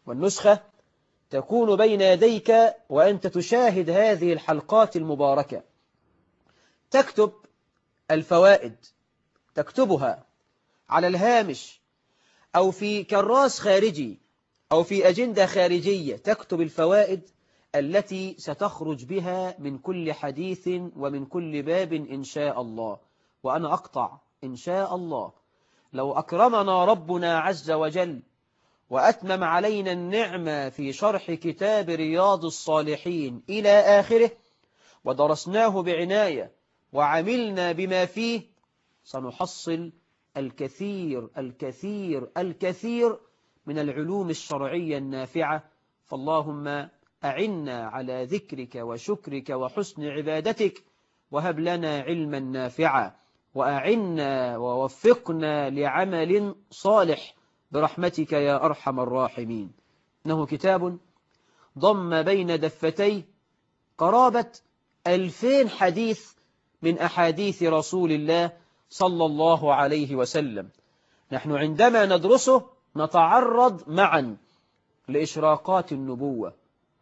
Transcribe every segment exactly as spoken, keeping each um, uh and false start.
والنسخة تكون بين يديك وأنت تشاهد هذه الحلقات المباركة. تكتب الفوائد، تكتبها على الهامش أو في كراس خارجي أو في أجندة خارجية، تكتب الفوائد التي ستخرج بها من كل حديث ومن كل باب إن شاء الله. وأنا أقطع إن شاء الله لو أكرمنا ربنا عز وجل وأتمم علينا النعمة في شرح كتاب رياض الصالحين إلى آخره ودرسناه بعناية وعملنا بما فيه، سنحصل الكثير الكثير الكثير من العلوم الشرعية النافعة. فاللهم أعنا على ذكرك وشكرك وحسن عبادتك، وهب لنا علما نافعا، وأعنا ووفقنا لعمل صالح برحمتك يا أرحم الراحمين. إنه كتاب ضم بين دفتي قرابة ألفين حديث من أحاديث رسول الله صلى الله عليه وسلم. نحن عندما ندرسه نتعرض معا لإشراقات النبوة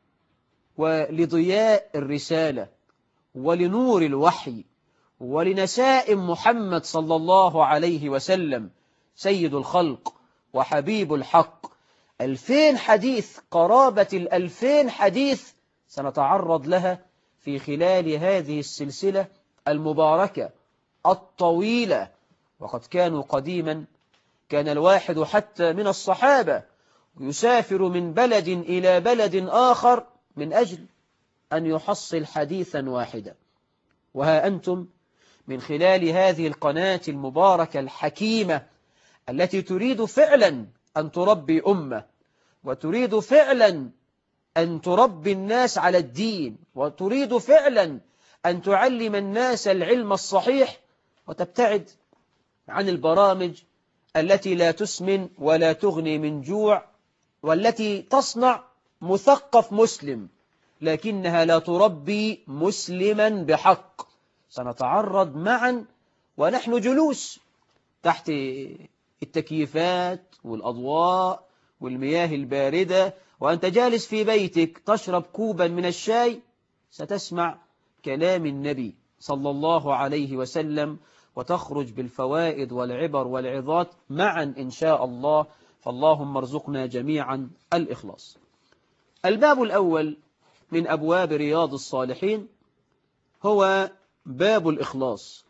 ولضياء الرسالة ولنور الوحي ولنسائم محمد صلى الله عليه وسلم سيد الخلق وحبيب الحق. ألفين حديث، قرابة الألفين حديث سنتعرض لها في خلال هذه السلسلة المباركة الطويلة. وقد كانوا قديما كان الواحد حتى من الصحابة يسافر من بلد إلى بلد آخر من أجل أن يحصل حديثا واحدا. وها أنتم من خلال هذه القناة المباركة الحكيمة التي تريد فعلا أن تربي أمة، وتريد فعلا أن تربي الناس على الدين، وتريد فعلا أن تعلم الناس العلم الصحيح، وتبتعد عن البرامج التي لا تسمن ولا تغني من جوع، والتي تصنع مثقف مسلم لكنها لا تربي مسلما بحق. سنتعرض معا ونحن جلوس تحت التكييفات والأضواء والمياه الباردة، وأنت جالس في بيتك تشرب كوبا من الشاي، ستسمع كلام النبي صلى الله عليه وسلم وتخرج بالفوائد والعبر والعظات معا إن شاء الله. فاللهم ارزقنا جميعا الإخلاص. الباب الأول من أبواب رياض الصالحين هو باب الإخلاص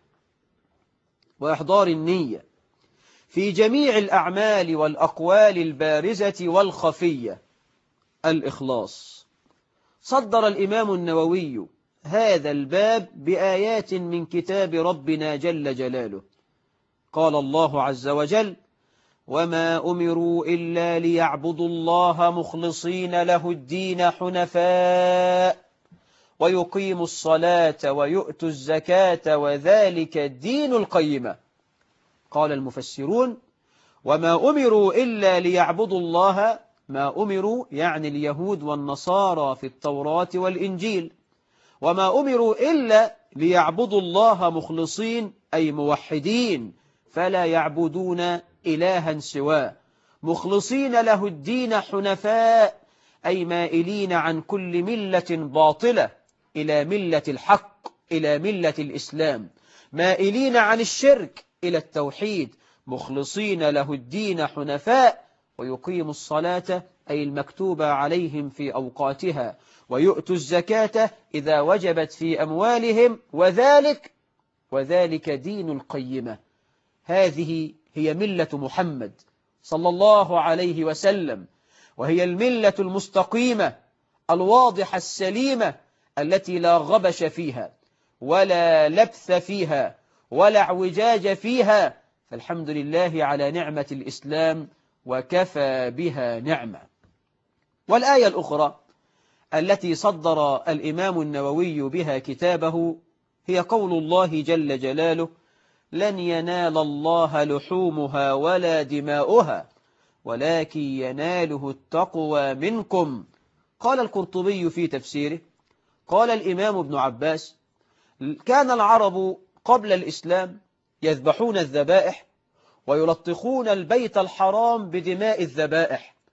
وإحضار النية في جميع الأعمال والأقوال البارزة والخفية. الإخلاص. صدر الإمام النووي هذا الباب بآيات من كتاب ربنا جل جلاله. قال الله عز وجل: وما أمروا إلا ليعبدوا الله مخلصين له الدين حنفاء ويقيموا الصلاة ويؤتوا الزكاة وذلك الدين القيمة. قال المفسرون: وما أمروا إلا ليعبدوا الله، ما أمروا يعني اليهود والنصارى في التوراة والإنجيل، وما أمروا إلا ليعبدوا الله مخلصين أي موحدين، فلا يعبدون إلها سواه، مخلصين له الدين حنفاء أي مائلين عن كل ملة باطلة إلى ملة الحق، إلى ملة الإسلام، مائلين عن الشرك إلى التوحيد، مخلصين له الدين حنفاء. ويقيموا الصلاة أي المكتوبة عليهم في أوقاتها، ويؤتوا الزكاة إذا وجبت في أموالهم، وذلك وذلك دين القيمة. هذه هي ملة محمد صلى الله عليه وسلم، وهي الملة المستقيمة الواضحة السليمة التي لا غبش فيها ولا لبث فيها ولا اعوجاج فيها. فالحمد لله على نعمة الإسلام وكفى بها نعمة. والآية الأخرى التي صدر الإمام النووي بها كتابه هي قول الله جل جلاله: لن ينال الله لحومها ولا دماؤها ولكن يناله التقوى منكم. قال القرطبي في تفسيره: قال الإمام ابن عباس: كان العرب قبل الإسلام يذبحون الذبائح ويلطخون البيت الحرام بدماء الذبائح،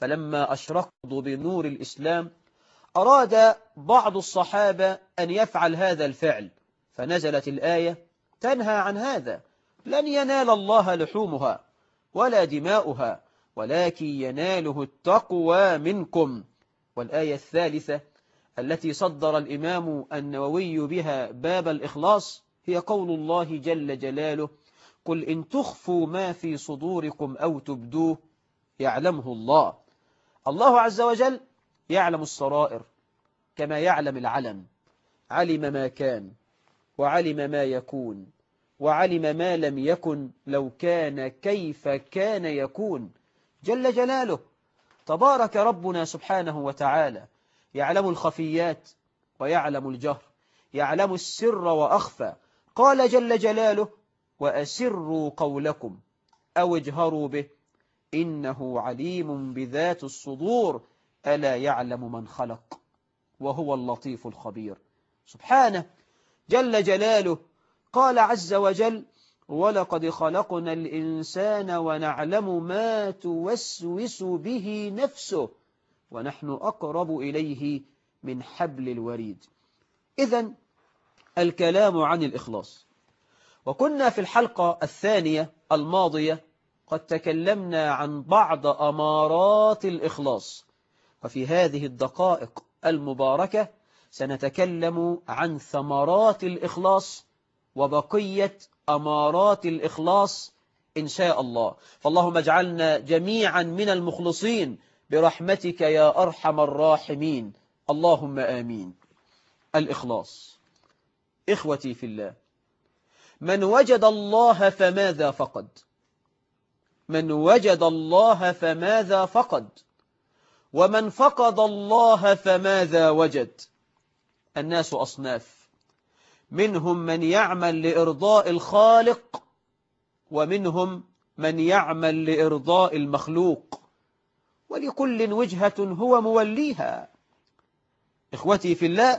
فلما أشرقوا بنور الإسلام أراد بعض الصحابة أن يفعل هذا الفعل، فنزلت الآية تنهى عن هذا: لن ينال الله لحومها ولا دماؤها ولكن يناله التقوى منكم. والآية الثالثة التي صدر الإمام النووي بها باب الإخلاص هي قول الله جل جلاله: قل إن تخفوا ما في صدوركم أو تبدوه يعلمه الله. الله عز وجل يعلم السرائر كما يعلم العلم، علم ما كان وعلم ما يكون وعلم ما لم يكن لو كان كيف كان يكون جل جلاله. تبارك ربنا سبحانه وتعالى، يعلم الخفيات ويعلم الجهر، يعلم السر وأخفى. قال جل جلاله: وأسروا قولكم أو اجهروا به إنه عليم بذات الصدور ألا يعلم من خلق وهو اللطيف الخبير. سبحانه جل جلاله. قال عز وجل: ولقد خلقنا الإنسان ونعلم ما توسوس به نفسه ونحن أقرب إليه من حبل الوريد. إذن الكلام عن الإخلاص. وكنا في الحلقة الثانية الماضية قد تكلمنا عن بعض أمارات الإخلاص، وفي هذه الدقائق المباركة سنتكلم عن ثمرات الإخلاص وبقية أمارات الإخلاص إن شاء الله. فاللهم اجعلنا جميعا من المخلصين برحمتك يا أرحم الراحمين، اللهم آمين. الإخلاص. إخوتي في الله، من وجد الله فماذا فقد؟ من وجد الله فماذا فقد؟ ومن فقد الله فماذا وجد؟ الناس أصناف، منهم من يعمل لإرضاء الخالق ومنهم من يعمل لإرضاء المخلوق، ولكل وجهة هو موليها. إخوتي في الله،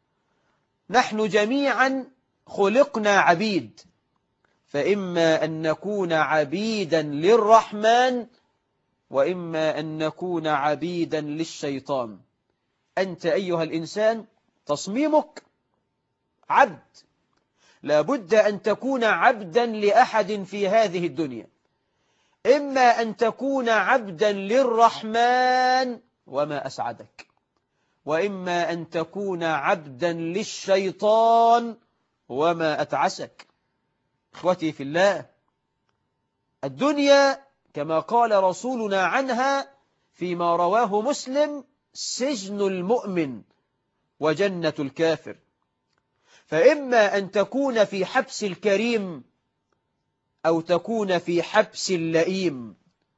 نحن جميعا خلقنا عبيد، فإما أن نكون عبيدا للرحمن وإما أن نكون عبيدا للشيطان. أنت أيها الإنسان تصميمك عبد، لابد أن تكون عبدا لأحد في هذه الدنيا، إما أن تكون عبدا للرحمن وما أسعدك، وإما أن تكون عبدا للشيطان وما أتعسك. إخوتي في الله، الدنيا كما قال رسولنا عنها فيما رواه مسلم: سجن المؤمن وجنة الكافر. فإما أن تكون في حبس الكريم أو تكون في حبس اللئيم.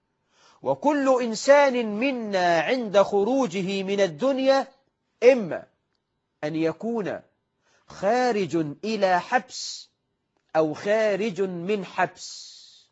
وكل إنسان منا عند خروجه من الدنيا إما أن يكون خارج إلى حبس أو خارج من حبس.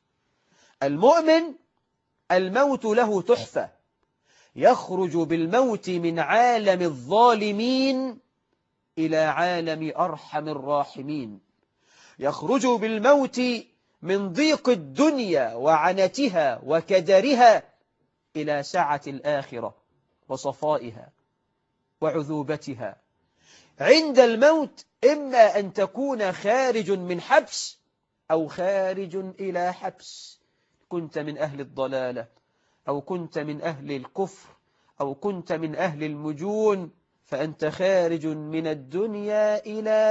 المؤمن الموت له تحفة، يخرج بالموت من عالم الظالمين إلى عالم أرحم الراحمين، يخرج بالموت من ضيق الدنيا وعنتها وكدرها إلى سعة الآخرة وصفائها وعذوبتها. عند الموت إما أن تكون خارج من حبس أو خارج إلى حبس، كنت من أهل الضلالة أو كنت من أهل الكفر أو كنت من أهل المجون، فأنت خارج من الدنيا إلى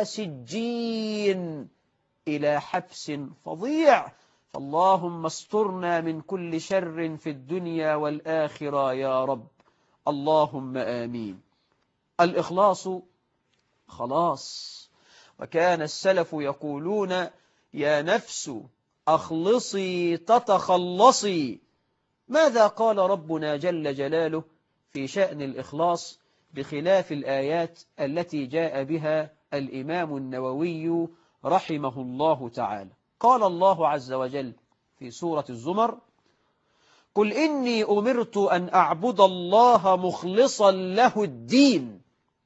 سجين، إلى حبس فظيع. فاللهم استرنا من كل شر في الدنيا والآخرة يا رب، اللهم آمين. الإخلاص خلاص. وكان السلف يقولون: يا نفس أخلصي تتخلصي. ماذا قال ربنا جل جلاله في شأن الإخلاص بخلاف الآيات التي جاء بها الإمام النووي رحمه الله تعالى؟ قال الله عز وجل في سورة الزمر: قل إني أمرت أن أعبد الله مخلصا له الدين.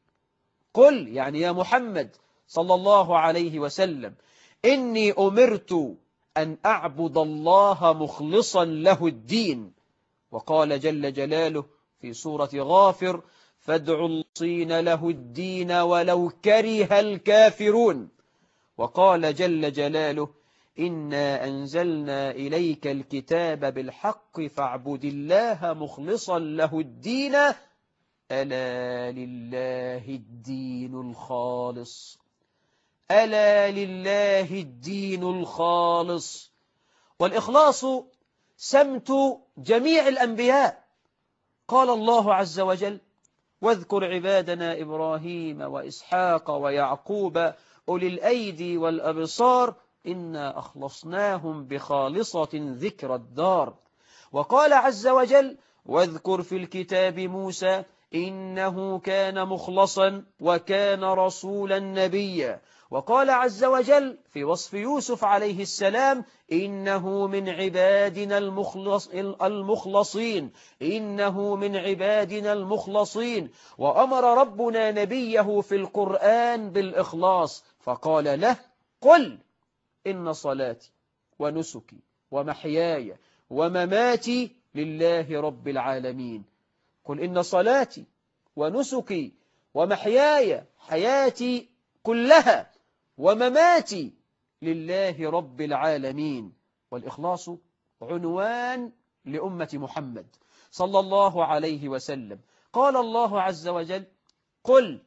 قل يعني يا محمد صلى الله عليه وسلم: إني أمرت أن أعبد الله مخلصا له الدين. وقال جل جلاله في سورة غافر فادعوا المخلصين له الدين ولو كره الكافرون. وقال جل جلاله إنا أنزلنا إليك الكتاب بالحق فاعبد الله مخلصا له الدين ألا لله الدين الخالص. ألا لله الدين الخالص. والإخلاص سمت جميع الأنبياء. قال الله عز وجل واذكر عبادنا إبراهيم وإسحاق ويعقوب أولي الأيدي والأبصار إنا أخلصناهم بخالصة ذكر الدار. وقال عز وجل واذكر في الكتاب موسى إنه كان مخلصا وكان رسولا نبيا. وقال عز وجل في وصف يوسف عليه السلام إنه من عبادنا المخلص المخلصين إنه من عبادنا المخلصين. وأمر ربنا نبيه في القرآن بالإخلاص فقال له قل إن صلاتي ونسكي ومحياي ومماتي لله رب العالمين. قل إن صلاتي ونسكي ومحياي حياتي كلها ومماتي لله رب العالمين. والإخلاص عنوان لأمة محمد صلى الله عليه وسلم. قال الله عز وجل قل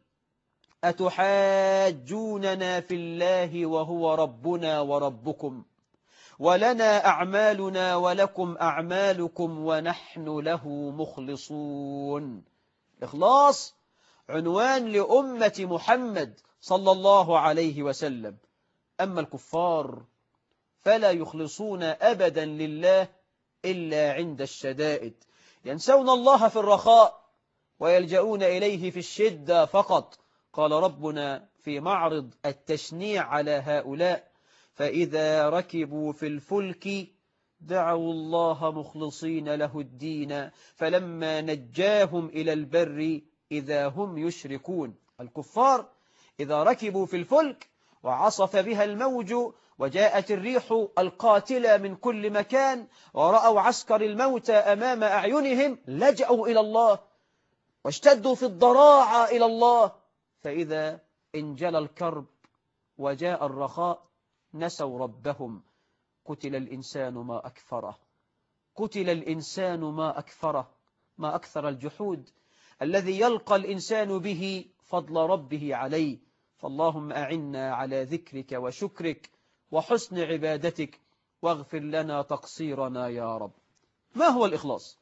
أتحاجوننا في الله وهو ربنا وربكم ولنا أعمالنا ولكم أعمالكم ونحن له مخلصون. إخلاص عنوان لأمة محمد صلى الله عليه وسلم. أما الكفار فلا يخلصون أبدا لله إلا عند الشدائد، ينسون الله في الرخاء ويلجؤون إليه في الشدة فقط. قال ربنا في معرض التشنيع على هؤلاء فإذا ركبوا في الفلك دعوا الله مخلصين له الدين فلما نجاهم إلى البر إذا هم يشركون. الكفار إذا ركبوا في الفلك وعصف بها الموج وجاءت الريح القاتلة من كل مكان ورأوا عسكر الموت أمام أعينهم لجأوا إلى الله واشتدوا في الضراعة إلى الله، فإذا انجلى الكرب وجاء الرخاء نسوا ربهم. قتل الإنسان ما أكفره قتل الإنسان ما أكفره ما أكثر الجحود الذي يلقى الإنسان به فضل ربه عليه. فاللهم أعنا على ذكرك وشكرك وحسن عبادتك واغفر لنا تقصيرنا يا رب. ما هو الإخلاص؟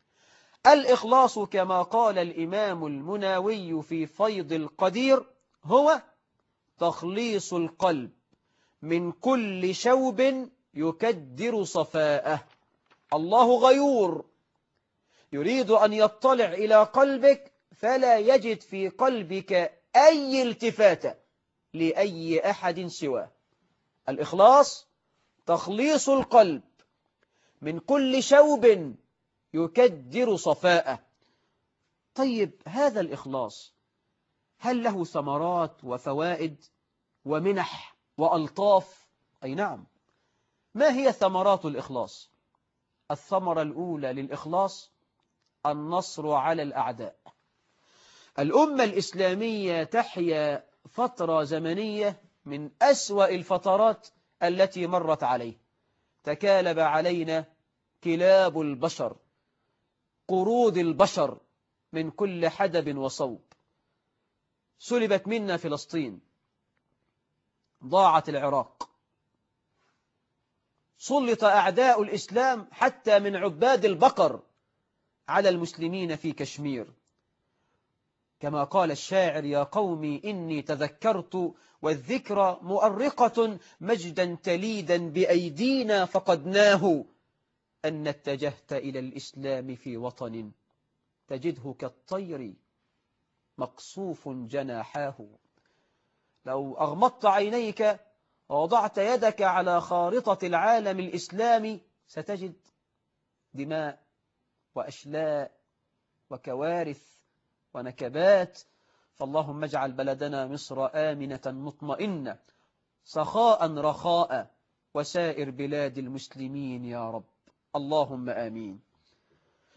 الإخلاص كما قال الإمام المناوي في فيض القدير هو تخليص القلب من كل شوب يكدر صفاءه. الله غيور يريد أن يطلع إلى قلبك فلا يجد في قلبك أي التفات لأي أحد سواه. الإخلاص تخليص القلب من كل شوب يكدر صفاءه. طيب هذا الإخلاص هل له ثمرات وفوائد ومنح وألطاف؟ أي نعم. ما هي ثمرات الإخلاص؟ الثمرة الأولى للإخلاص النصر على الأعداء. الأمة الإسلامية تحيا فترة زمنية من أسوأ الفترات التي مرت عليه. تكالب علينا كلاب البشر قرود البشر من كل حدب وصوب. سلبت منا فلسطين، ضاعت العراق، سلط أعداء الإسلام حتى من عباد البقر على المسلمين في كشمير. كما قال الشاعر يا قومي إني تذكرت والذكرى مؤرقة مجدا تليدا بأيدينا فقدناه أن اتجهت إلى الإسلام في وطن تجده كالطير مقصوف جناحاه. لو أغمضت عينيك ووضعت يدك على خارطة العالم الإسلامي ستجد دماء وأشلاء وكوارث ونكبات. فاللهم اجعل بلدنا مصر آمنة مطمئنة سخاء رخاء وسائر بلاد المسلمين يا رب، اللهم آمين.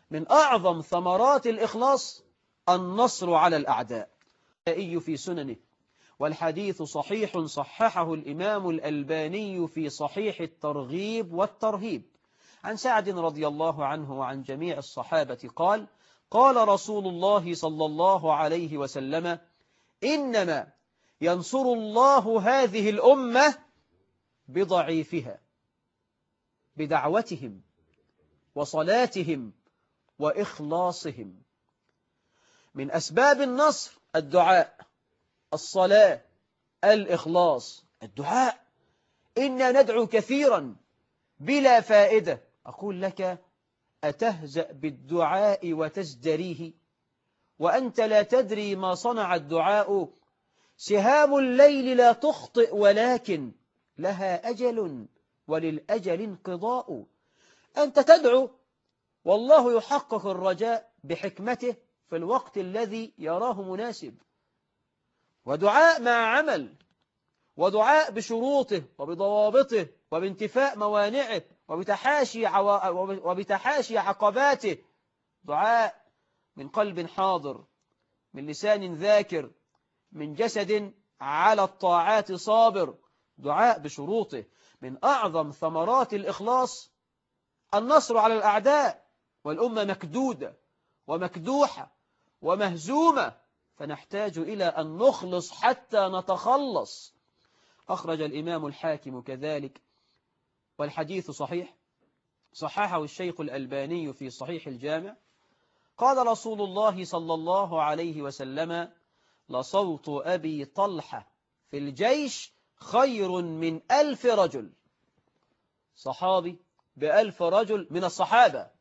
من أعظم ثمرات الإخلاص النصر على الأعداء. في سننه، والحديث صحيح صححه الإمام الألباني في صحيح الترغيب والترهيب، عن سعد رضي الله عنه وعن جميع الصحابة قال: قال رسول الله صلى الله عليه وسلم: إنما ينصر الله هذه الأمة بضعيفها، بدعوتهم وصلاتهم وإخلاصهم. من أسباب النصر الدعاء، الصلاة، الإخلاص. الدعاء، إنا ندعو كثيرا بلا فائدة. أقول لك: أتهزأ بالدعاء وتزدريه وأنت لا تدري ما صنع الدعاء؟ سهام الليل لا تخطئ ولكن لها أجل وللأجل انقضاء. أنت تدعو والله يحقق الرجاء بحكمته في الوقت الذي يراه مناسب. ودعاء مع عمل، ودعاء بشروطه وبضوابطه وبانتفاء موانعه وبتحاشي, عوا... وبتحاشي عقباته. دعاء من قلب حاضر، من لسان ذاكر، من جسد على الطاعات صابر. دعاء بشروطه. من أعظم ثمرات الإخلاص النصر على الأعداء، والأمة مكدودة ومكدوحة ومهزومة، فنحتاج إلى أن نخلص حتى نتخلص. أخرج الإمام الحاكم كذلك، والحديث صحيح صححه الشيخ الألباني في صحيح الجامع. قال رسول الله صلى الله عليه وسلم: لصوت أبي طلحة في الجيش خير من ألف رجل. صحابي بألف رجل من الصحابة،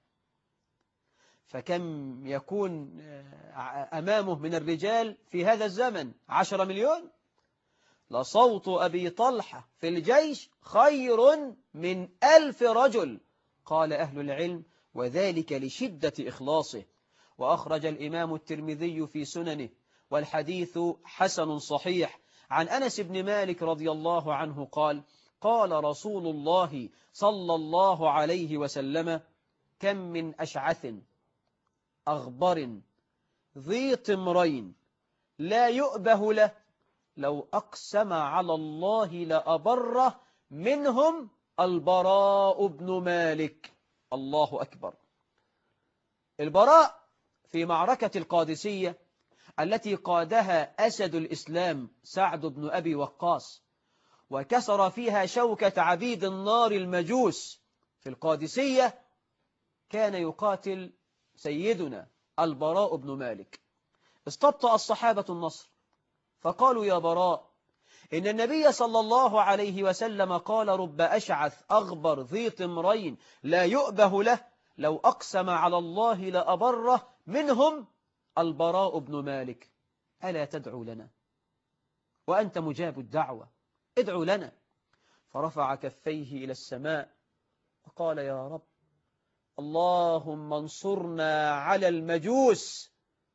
فكم يكون أمامه من الرجال في هذا الزمن؟ عشرة مليون. لصوت أبي طلحة في الجيش خير من ألف رجل. قال أهل العلم: وذلك لشدة إخلاصه. وأخرج الإمام الترمذي في سننه، والحديث حسن صحيح، عن أنس بن مالك رضي الله عنه قال: قال رسول الله صلى الله عليه وسلم: كم من أشعث أغبر ذي طمرين لا يؤبه له لو أقسم على الله لأبره منهم البراء بن مالك. الله أكبر. البراء في معركة القادسية التي قادها أسد الإسلام سعد بن أبي وقاص، وكسر فيها شوكة عبيد النار المجوس في القادسية، كان يقاتل سيدنا البراء بن مالك. استبطأ الصحابة النصر فقالوا: يا براء، إن النبي صلى الله عليه وسلم قال: رب أشعث أغبر ذي طمرين لا يؤبه له لو أقسم على الله لأبره منهم البراء بن مالك. ألا تدعو لنا وأنت مجاب الدعوة؟ ادعو لنا. فرفع كفيه إلى السماء وقال: يا رب، اللهم انصرنا على المجوس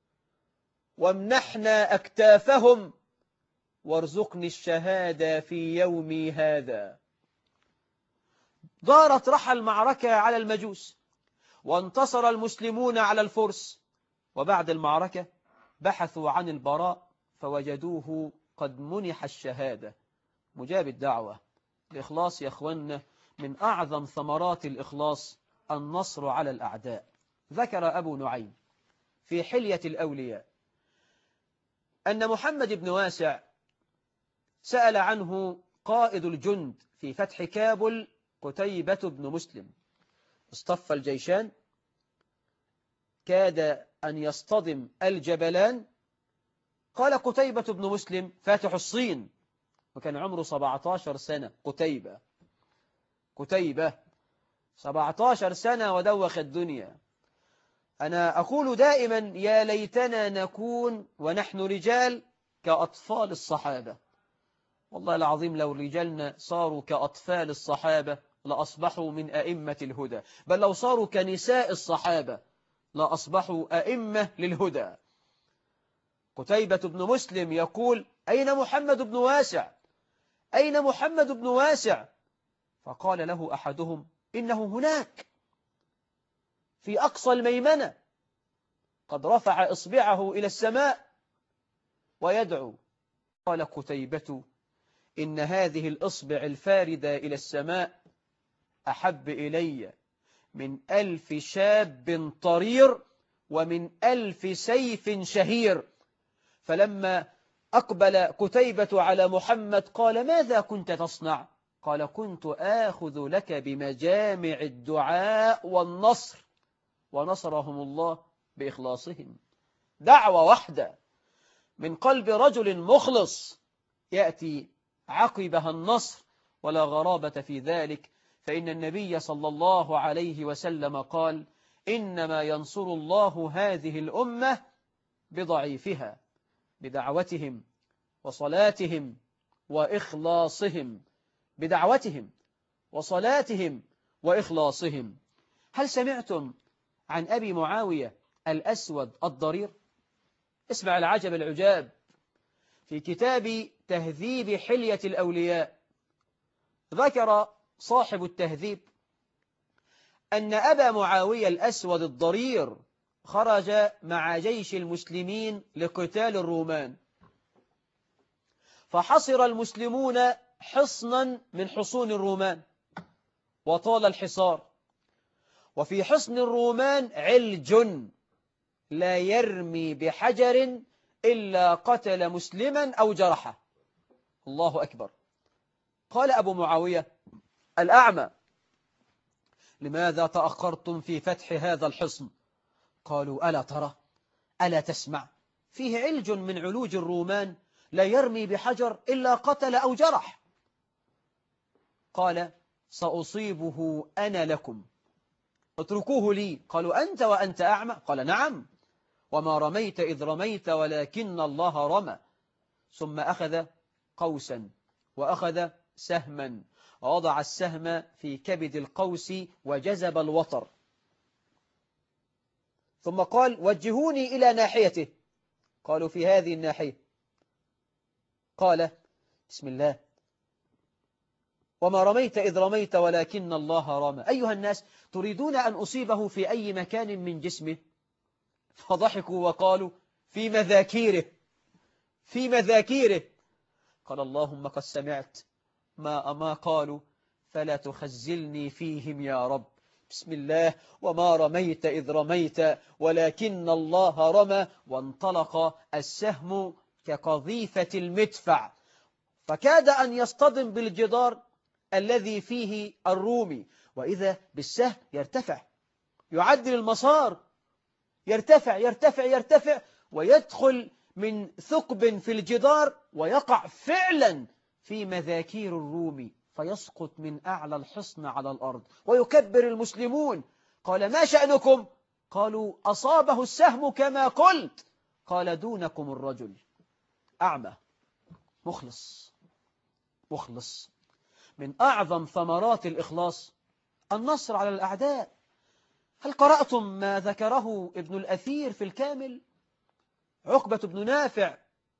وامنحنا أكتافهم وارزقني الشهادة في يومي هذا. دارت رحى المعركة على المجوس، وانتصر المسلمون على الفرس. وبعد المعركة بحثوا عن البراء فوجدوه قد منح الشهادة. مجاب الدعوة. الإخلاص يا أخوانا من أعظم ثمرات الإخلاص النصر على الأعداء. ذكر أبو نعيم في حلية الأولياء أن محمد بن واسع سأل عنه قائد الجند في فتح كابل قتيبة بن مسلم. اصطف الجيشان، كاد أن يصطدم الجبلان. قال قتيبة بن مسلم فاتح الصين، وكان عمره سبعة عشر سنة. قتيبة قتيبة سبعة عشر سنة ودوخ الدنيا. أنا أقول دائما: يا ليتنا نكون ونحن رجال كأطفال الصحابة. والله العظيم لو رجالنا صاروا كأطفال الصحابة لأصبحوا من أئمة الهدى، بل لو صاروا كنساء الصحابة لأصبحوا أئمة للهدى. قتيبة بن مسلم يقول: أين محمد بن واسع؟ أين محمد بن واسع؟ فقال له أحدهم: إنه هناك. في أقصى الميمنة قد رفع إصبعه إلى السماء ويدعو. قال قتيبة إن هذه الإصبع الفاردة إلى السماء أحب إلي من ألف شاب طرير ومن ألف سيف شهير. فلما أقبل قتيبة على محمد قال ماذا كنت تصنع؟ قال كنت آخذ لك بمجامع الدعاء والنصر. ونصرهم الله بإخلاصهم. دعوة واحدة من قلب رجل مخلص يأتي عقبها النصر، ولا غرابة في ذلك، فإن النبي صلى الله عليه وسلم قال إنما ينصر الله هذه الأمة بضعيفها، بدعوتهم وصلاتهم وإخلاصهم، بدعوتهم وصلاتهم وإخلاصهم. هل سمعتم عن أبي معاوية الأسود الضرير؟ اسمع العجب العجاب. في كتاب تهذيب حلية الأولياء ذكر صاحب التهذيب أن أبا معاوية الأسود الضرير خرج مع جيش المسلمين لقتال الرومان، فحصر المسلمون حصنا من حصون الرومان وطال الحصار، وفي حصن الرومان علج لا يرمي بحجر إلا قتل مسلما أو جرحه. الله أكبر. قال أبو معاوية الأعمى لماذا تأخرتم في فتح هذا الحصن؟ قالوا ألا ترى ألا تسمع فيه علج من علوج الرومان لا يرمي بحجر إلا قتل أو جرح. قال سأصيبه أنا لكم اتركوه لي. قالوا أنت وأنت أعمى؟ قال نعم، وما رميت إذ رميت ولكن الله رمى. ثم أخذ قوسا وأخذ سهما ووضع السهم في كبد القوس وجذب الوتر، ثم قال وجهوني إلى ناحيته. قالوا في هذه الناحية. قال بسم الله وما رميت إذ رميت ولكن الله رمى. أيها الناس تريدون أن أصيبه في أي مكان من جسمه؟ فضحكوا وقالوا في مذاكيره في مذاكيره. قال اللهم قد سمعت ما أما قالوا فلا تخزلني فيهم يا رب. بسم الله وما رميت إذ رميت ولكن الله رمى. وانطلق السهم كقذيفة المدفع، فكاد أن يصطدم بالجدار الذي فيه الرومي، وإذا بالسهم يرتفع يعدل المسار، يرتفع يرتفع يرتفع ويدخل من ثقب في الجدار ويقع فعلا في مذاكير الرومي، فيسقط من أعلى الحصن على الأرض ويكبر المسلمون. قال ما شأنكم؟ قالوا أصابه السهم كما قلت. قال دونكم الرجل أعمى مخلص مخلص. من أعظم ثمرات الإخلاص النصر على الأعداء. هل قرأتم ما ذكره ابن الأثير في الكامل؟ عقبة بن نافع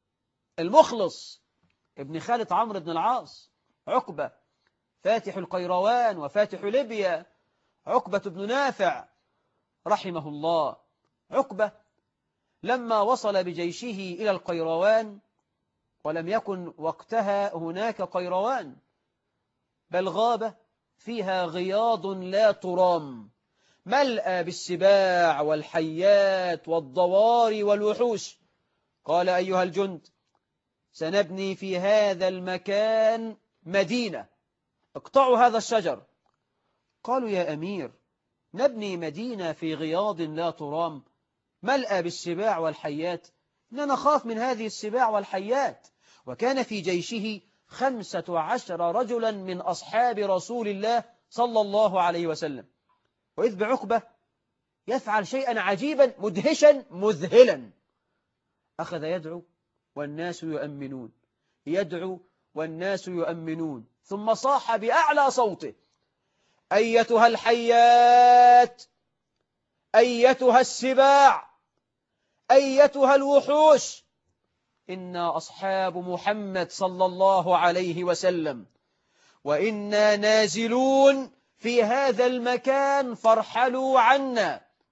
المخلص ابن خالد عمرو بن العاص، عقبة فاتح القيروان وفاتح ليبيا، عقبة بن نافع رحمه الله. عقبة لما وصل بجيشه إلى القيروان، ولم يكن وقتها هناك قيروان بل غابة فيها غياض لا ترام ملأى بالسباع والحيات والضواري والوحوش. قال أيها الجند سنبني في هذا المكان مدينة، اقطعوا هذا الشجر. قالوا يا أمير نبني مدينة في غياض لا ترام ملأى بالسباع والحيات؟ إننا نخاف من هذه السباع والحيات. وكان في جيشه خمسة عشر رجلا من أصحاب رسول الله صلى الله عليه وسلم. وإذ بعقبة يفعل شيئا عجيبا مدهشا مذهلا، أخذ يدعو والناس يؤمنون، يدعو والناس يؤمنون، ثم صاح بأعلى صوته أيتها الحيات، أيتها السباع، أيتها الوحوش، إنا أصحاب محمد صلى الله عليه وسلم، وإنا نازلون في هذا المكان فارحلوا عنا.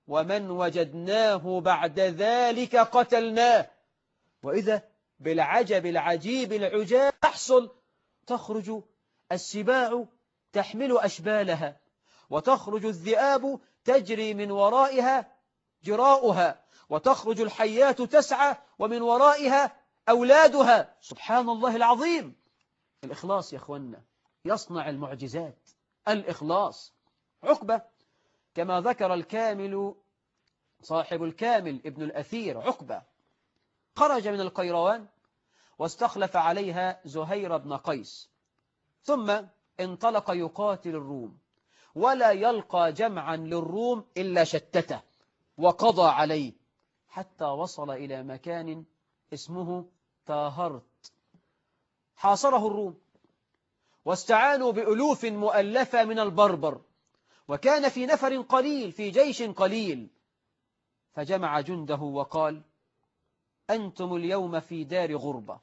ومن وجدناه بعد ذلك قتلناه. وإذا بالعجب العجيب العجاب تحصل، تخرج السباع تحمل أشبالها، وتخرج الذئاب تجري من ورائها جراؤها، وتخرج الحيات تسعى ومن ورائها أولادها. سبحان الله العظيم. الإخلاص يا أخوانا يصنع المعجزات. الإخلاص. عقبة كما ذكر الكامل صاحب الكامل ابن الأثير، عقبة خرج من القيروان واستخلف عليها زهير بن قيس، ثم انطلق يقاتل الروم، ولا يلقى جمعا للروم إلا شتته وقضى عليه، حتى وصل إلى مكان اسمه تاهرت. حاصره الروم واستعانوا بألوف مؤلفة من البربر، وكان في نفر قليل في جيش قليل، فجمع جنده وقال: أنتم اليوم في دار غربة،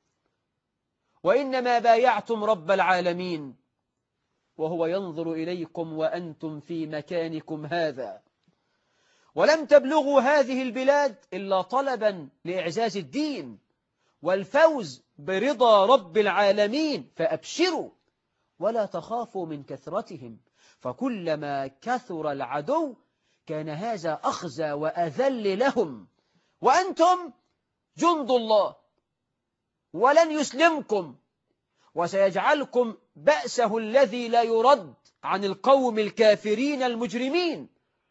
وإنما بايعتم رب العالمين وهو ينظر إليكم وأنتم في مكانكم هذا، ولم تبلغوا هذه البلاد إلا طلبا لإعزاز الدين والفوز برضا رب العالمين، فأبشروا ولا تخافوا من كثرتهم، فكلما كثر العدو كان هذا أخزى وأذل لهم، وأنتم جند الله ولن يسلمكم، وسيجعلكم بأسه الذي لا يرد عن القوم الكافرين المجرمين،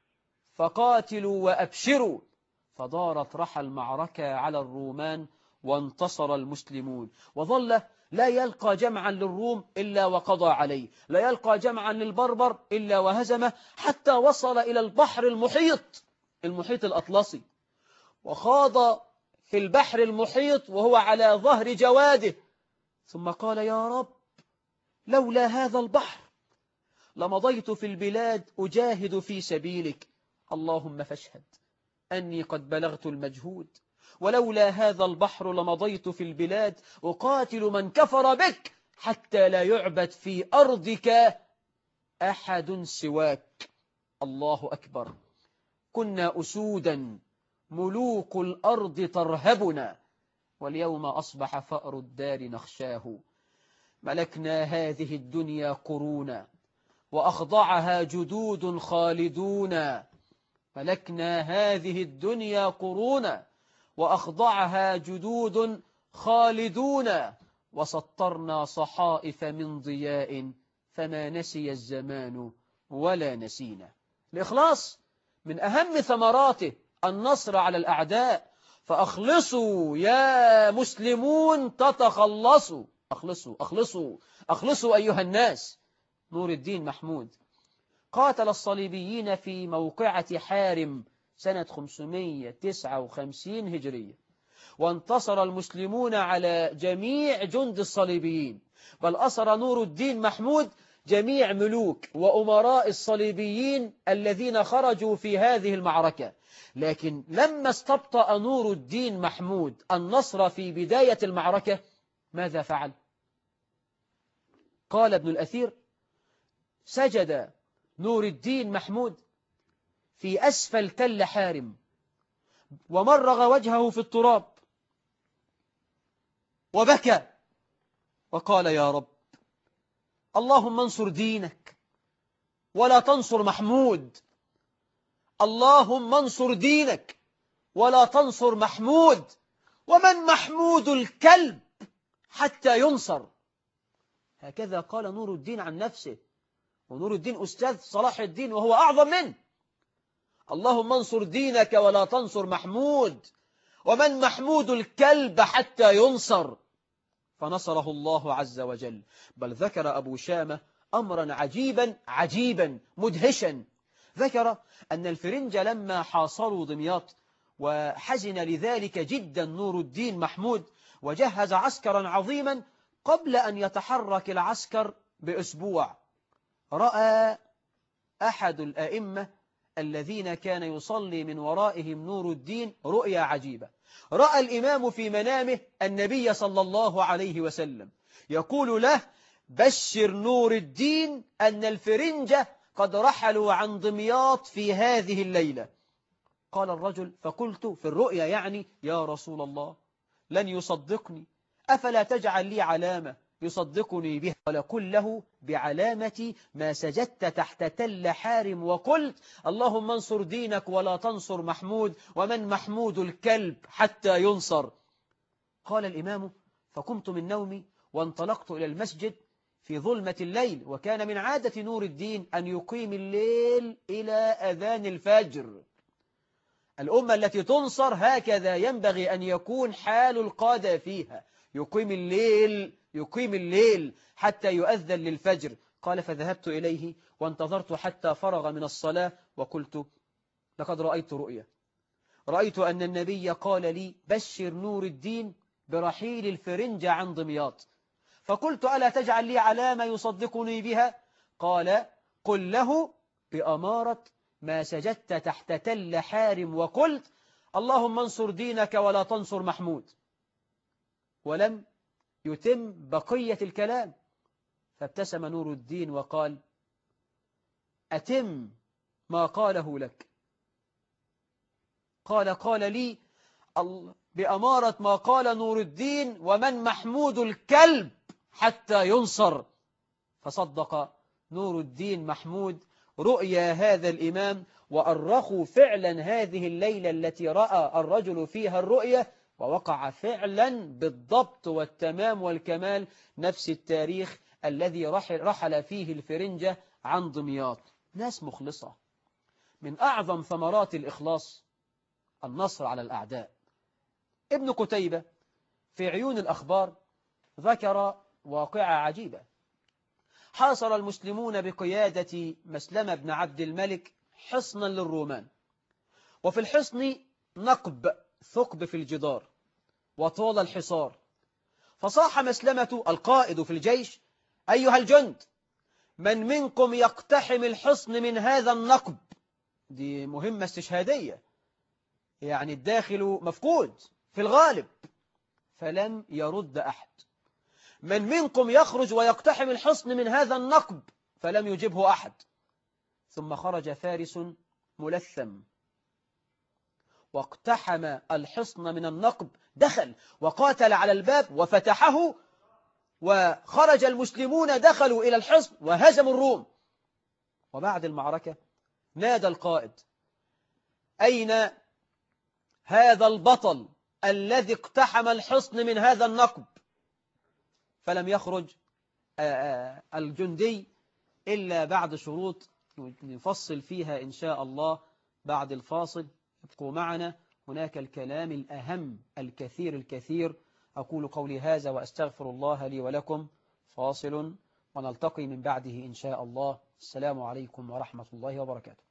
فقاتلوا وأبشروا. فدارت رحى المعركة على الرومان وانتصر المسلمون، وظل لا يلقى جمعا للروم إلا وقضى عليه، لا يلقى جمعا للبربر إلا وهزمه، حتى وصل إلى البحر المحيط، المحيط الأطلسي، وخاض في البحر المحيط وهو على ظهر جواده، ثم قال: يا رب، لولا هذا البحر لمضيت في البلاد أجاهد في سبيلك، اللهم فاشهد أني قد بلغت المجهود، ولولا هذا البحر لمضيت في البلاد أقاتل من كفر بك حتى لا يعبد في أرضك أحد سواك. الله أكبر. كنا أسودا ملوك الأرض ترهبنا، واليوم أصبح فأر الدار نخشاه، ملكنا هذه الدنيا قرونا وأخضعها جدود خالدون، ملكنا هذه الدنيا قرونا وأخضعها جدود خالدون، وسطرنا صحائف من ضياء فما نسي الزمان ولا نسينا. الإخلاص من أهم ثمراته النصر على الأعداء، فأخلصوا يا مسلمون تتخلصوا. أخلصوا أخلصوا أخلصوا أيها الناس. نور الدين محمود قاتل الصليبيين في موقعة حارم سنة خمسمائة وتسعة وخمسين هجرية، وانتصر المسلمون على جميع جند الصليبيين، بل أسر نور الدين محمود جميع ملوك وأمراء الصليبيين الذين خرجوا في هذه المعركة. لكن لما استبطأ نور الدين محمود النصر في بداية المعركة ماذا فعل؟ قال ابن الأثير: سجد نور الدين محمود في أسفل تل حارم، ومرغ وجهه في التراب وبكى وقال: يا رب، اللهم انصر دينك ولا تنصر محمود، اللهم انصر دينك ولا تنصر محمود، ومن محمود الكلب حتى ينصر. هكذا قال نور الدين عن نفسه، ونور الدين أستاذ صلاح الدين وهو أعظم منه. اللهم انصر دينك ولا تنصر محمود، ومن محمود الكلب حتى ينصر. فنصره الله عز وجل. بل ذكر أبو شامة أمرا عجيبا عجيبا مدهشا، ذكر أن الفرنج لما حاصروا دمياط، وحزن لذلك جدا نور الدين محمود، وجهز عسكرا عظيما، قبل أن يتحرك العسكر بأسبوع رأى أحد الأئمة الذين كان يصلي من ورائهم نور الدين رؤيا عجيبة. رأى الإمام في منامه النبي صلى الله عليه وسلم يقول له: بشر نور الدين أن الفرنجة قد رحلوا عن دمياط في هذه الليلة، قال الرجل: فقلت في الرؤيا يعني: يا رسول الله لن يصدقني، أفلا تجعل لي علامة يصدقني بها؟ قال: قل له بعلامة ما سجدت تحت تل حارم وقلت اللهم انصر دينك ولا تنصر محمود، ومن محمود الكلب حتى ينصر. قال الإمام: فقمت من نومي وانطلقت إلى المسجد في ظلمة الليل، وكان من عادة نور الدين أن يقيم الليل إلى أذان الفجر. الأمة التي تنصر هكذا ينبغي أن يكون حال القادة فيها، يقيم الليل يقيم الليل حتى يؤذن للفجر. قال: فذهبت إليه وانتظرت حتى فرغ من الصلاة، وقلت: لقد رأيت رؤيا، رأيت أن النبي قال لي: بشر نور الدين برحيل الفرنجة عن دمياط. فقلت: ألا تجعل لي علامة يصدقني بها؟ قال: قل له بأمارة ما سجدت تحت تل حارم وقلت اللهم انصر دينك ولا تنصر محمود. ولم يتم بقية الكلام، فابتسم نور الدين وقال: أتم ما قاله لك. قال: قال لي بأمارة ما قال نور الدين: ومن محمود الكلب حتى ينصر. فصدق نور الدين محمود رؤيا هذا الإمام، وأرخوا فعلا هذه الليلة التي رأى الرجل فيها الرؤيا، ووقع فعلا بالضبط والتمام والكمال نفس التاريخ الذي رحل, رحل فيه الفرنجة عن دمياط. ناس مخلصة. من أعظم ثمرات الإخلاص النصر على الأعداء. ابن قتيبة في عيون الأخبار ذكر واقعة عجيبة. حاصر المسلمون بقيادة مسلمة بن عبد الملك حصنا للرومان، وفي الحصن نقب ثقب في الجدار وطال الحصار. فصاح مسلمة القائد في الجيش: أيها الجند، من منكم يقتحم الحصن من هذا النقب؟ دي مهمة استشهادية، يعني الداخل مفقود في الغالب. فلم يرد أحد. من منكم يخرج ويقتحم الحصن من هذا النقب؟ فلم يجبه أحد. ثم خرج فارس ملثم واقتحم الحصن من النقب، دخل وقاتل على الباب وفتحه، وخرج المسلمون دخلوا إلى الحصن وهزموا الروم. وبعد المعركة نادى القائد: أين هذا البطل الذي اقتحم الحصن من هذا النقب؟ فلم يخرج الجندي إلا بعد شروط نفصل فيها إن شاء الله بعد الفاصل. ابقوا معنا، هناك الكلام الأهم الكثير الكثير. أقول قولي هذا وأستغفر الله لي ولكم. فاصل ونلتقي من بعده إن شاء الله. السلام عليكم ورحمة الله وبركاته.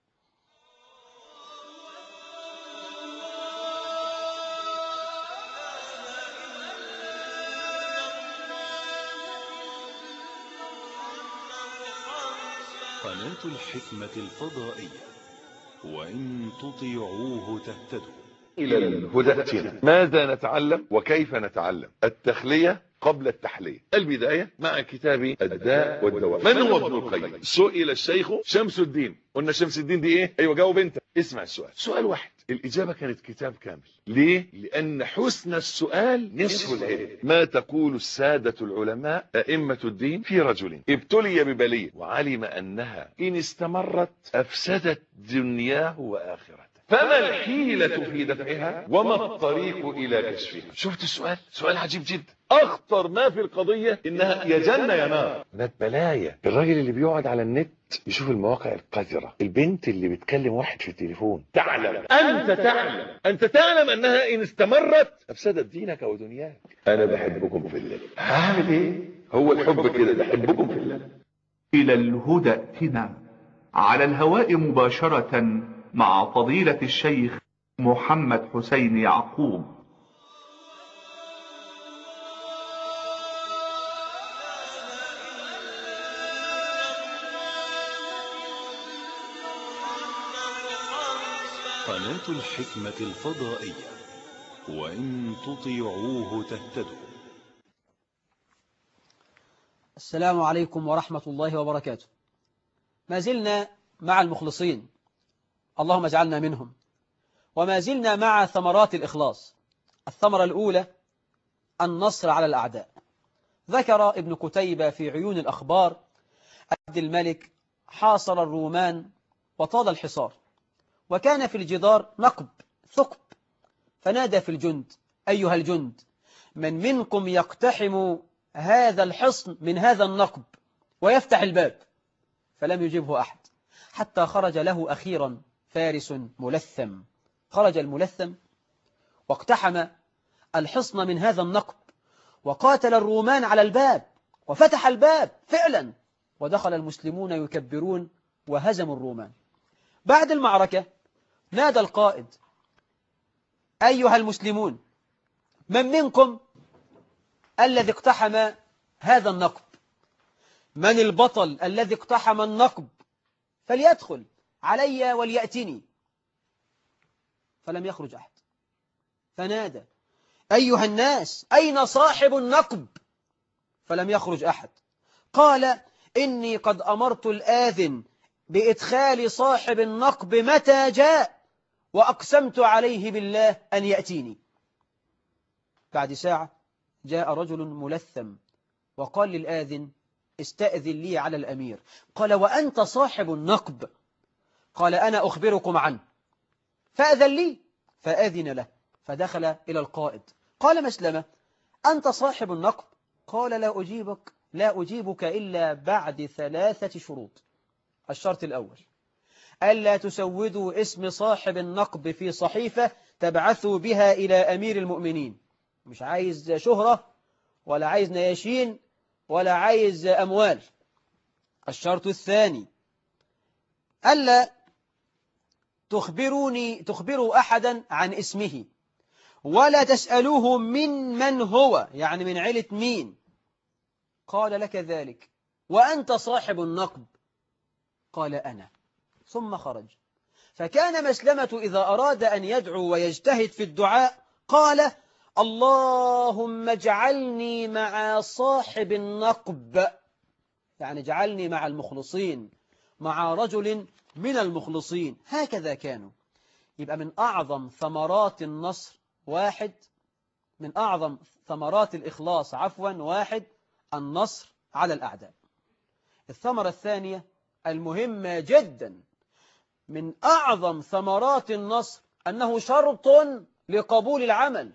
قناة الحكمة الفضائية، وإن تطيعوه تهتدوا. إلى الهدى ائتنا. ماذا نتعلم وكيف نتعلم؟ التخلية قبل التحلية. البداية مع كتاب الداء والدواء. من هو ابن القيم؟ سئل الشيخ شمس الدين. قلنا شمس الدين دي ايه؟ ايوه جاوب انت. اسمع السؤال، سؤال واحد، الإجابة كانت كتاب كامل. ليه؟ لأن حسن السؤال نصف العلم. ما تقول السادة العلماء أئمة الدين في رجل ابتلي ببلية وعلم أنها إن استمرت أفسدت دنياه وآخرته، فما الحيلة في دفعها وما الطريق إلى كشفها؟ شفت السؤال؟ سؤال عجيب جدا. أخطر ما في القضية إنها يا جنة يا نار. ده بلايا. الراجل اللي بيقعد على النت يشوف المواقع القذرة، البنت اللي بتكلم واحد في التليفون، تعلم أنت تعلم أنت تعلم أنها إن استمرت أفسدت دينك ودنياك. أنا بحبكم في الله. هعمل إيه؟ هو الحب كده، بحبكم في الله. إلى الهدى ائتنا، على الهواء مباشرة مع فضيلة الشيخ محمد حسين يعقوب. قناة الحكمة الفضائية، وإن تطيعوه تهتدوا. السلام عليكم ورحمة الله وبركاته. ما زلنا مع المخلصين، اللهم اجعلنا منهم. وما زلنا مع ثمرات الإخلاص. الثمرة الأولى النصر على الأعداء. ذكر ابن قتيبة في عيون الأخبار عبد الملك حاصر الرومان وطال الحصار، وكان في الجدار نقب ثقب، فنادى في الجند: أيها الجند، من منكم يقتحم هذا الحصن من هذا النقب ويفتح الباب؟ فلم يجبه أحد، حتى خرج له أخيرا فارس ملثم. خرج الملثم واقتحم الحصن من هذا النقب، وقاتل الرومان على الباب، وفتح الباب فعلا، ودخل المسلمون يكبرون وهزموا الرومان. بعد المعركة نادى القائد: أيها المسلمون، من منكم الذي اقتحم هذا النقب؟ من البطل الذي اقتحم النقب؟ فليدخل علي وليأتني. فلم يخرج أحد، فنادى: أيها الناس، أين صاحب النقب؟ فلم يخرج أحد. قال: إني قد أمرت الآذن بإدخال صاحب النقب متى جاء، وأقسمت عليه بالله أن يأتيني. بعد ساعة جاء رجل ملثم وقال للآذن: استأذن لي على الأمير. قال: وأنت صاحب النقب؟ قال: أنا أخبركم عنه. فأذن لي، فأذن له، فدخل إلى القائد. قال مسلمة: أنت صاحب النقب؟ قال: لا أجيبك لا أجيبك إلا بعد ثلاثة شروط. الشرط الأول: ألا تسودوا اسم صاحب النقب في صحيفة تبعثوا بها إلى أمير المؤمنين. مش عايز شهرة ولا عايز نياشين ولا عايز أموال. الشرط الثاني: ألا تخبروني تخبروا أحدا عن اسمه، ولا تسألوه من من هو، يعني من عيلة مين. قال: لك ذلك، وأنت صاحب النقب؟ قال: أنا. ثم خرج. فكان مسلمة إذا أراد أن يدعو ويجتهد في الدعاء قال: اللهم اجعلني مع صاحب النقب، يعني اجعلني مع المخلصين، مع رجل من المخلصين. هكذا كانوا. يبقى من أعظم ثمرات النصر واحد، من أعظم ثمرات الإخلاص عفوا واحد، النصر على الأعداء. الثمرة الثانية المهمة جدا من أعظم ثمرات النصر أنه شرط لقبول العمل.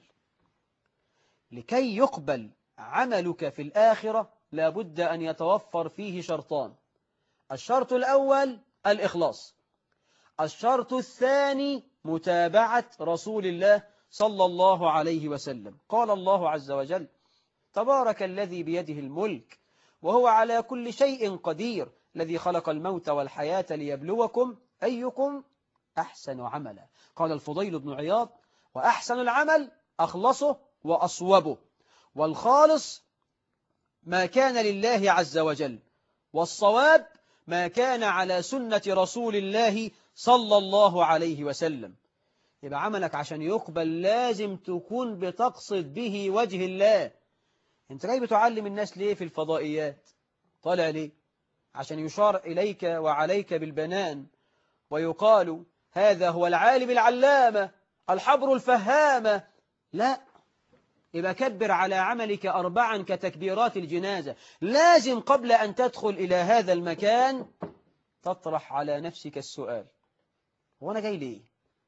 لكي يقبل عملك في الآخرة لابد أن يتوفر فيه شرطان: الشرط الأول الإخلاص، الشرط الثاني متابعة رسول الله صلى الله عليه وسلم. قال الله عز وجل: تبارك الذي بيده الملك وهو على كل شيء قدير، الذي خلق الموت والحياة ليبلوكم أيكم أحسن عملا. قال الفضيل بن عياض: وأحسن العمل أخلصه وأصوبه، والخالص ما كان لله عز وجل، والصواب ما كان على سنة رسول الله صلى الله عليه وسلم. يبقى عملك عشان يقبل لازم تكون بتقصد به وجه الله. انت جاي بتعلم الناس ليه في الفضائيات؟ طالع ليه؟ عشان يشار إليك وعليك بالبنان ويقال هذا هو العالم العلامة الحبر الفهامة؟ لا. يبقى كبر على عملك أربعا كتكبيرات الجنازة. لازم قبل أن تدخل إلى هذا المكان تطرح على نفسك السؤال: هو أنا جاي ليه؟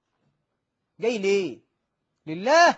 جاي ليه؟ لله؟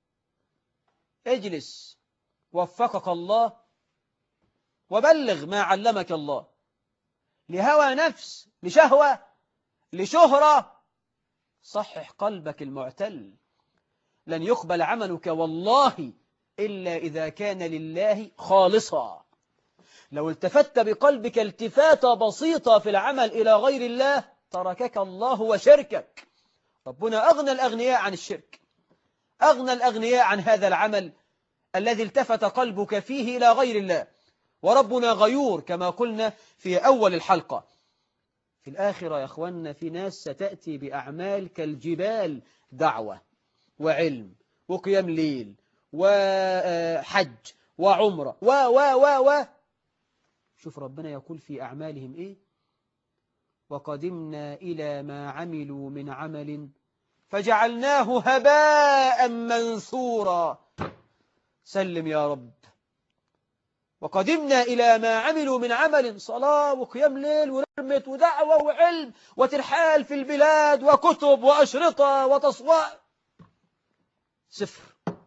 اجلس وفقك الله وبلغ ما علمك الله. لهوى نفس، لشهوة، لشهرة؟ صحح قلبك المعتل. لن يقبل عملك والله إلا إذا كان لله خالصا. لو التفت بقلبك التفاتة بسيطة في العمل إلى غير الله تركك الله وشركك. ربنا أغنى الأغنياء عن الشرك، أغنى الأغنياء عن هذا العمل الذي التفت قلبك فيه إلى غير الله. وربنا غيور كما قلنا في أول الحلقة. في الآخرة يا أخوانا في ناس ستأتي بأعمال كالجبال، دعوة وعلم وقيام ليل وحج وعمرة و و و و شوف ربنا يقول في أعمالهم إيه: وقدمنا إلى ما عملوا من عمل فجعلناه هباء منثورا. سلم يا رب. وقدمنا إلى ما عملوا من عمل، صلاة وقيام ليل ورمت ودعوة وعلم وترحال في البلاد وكتب وأشرطة وتصوير، صفر.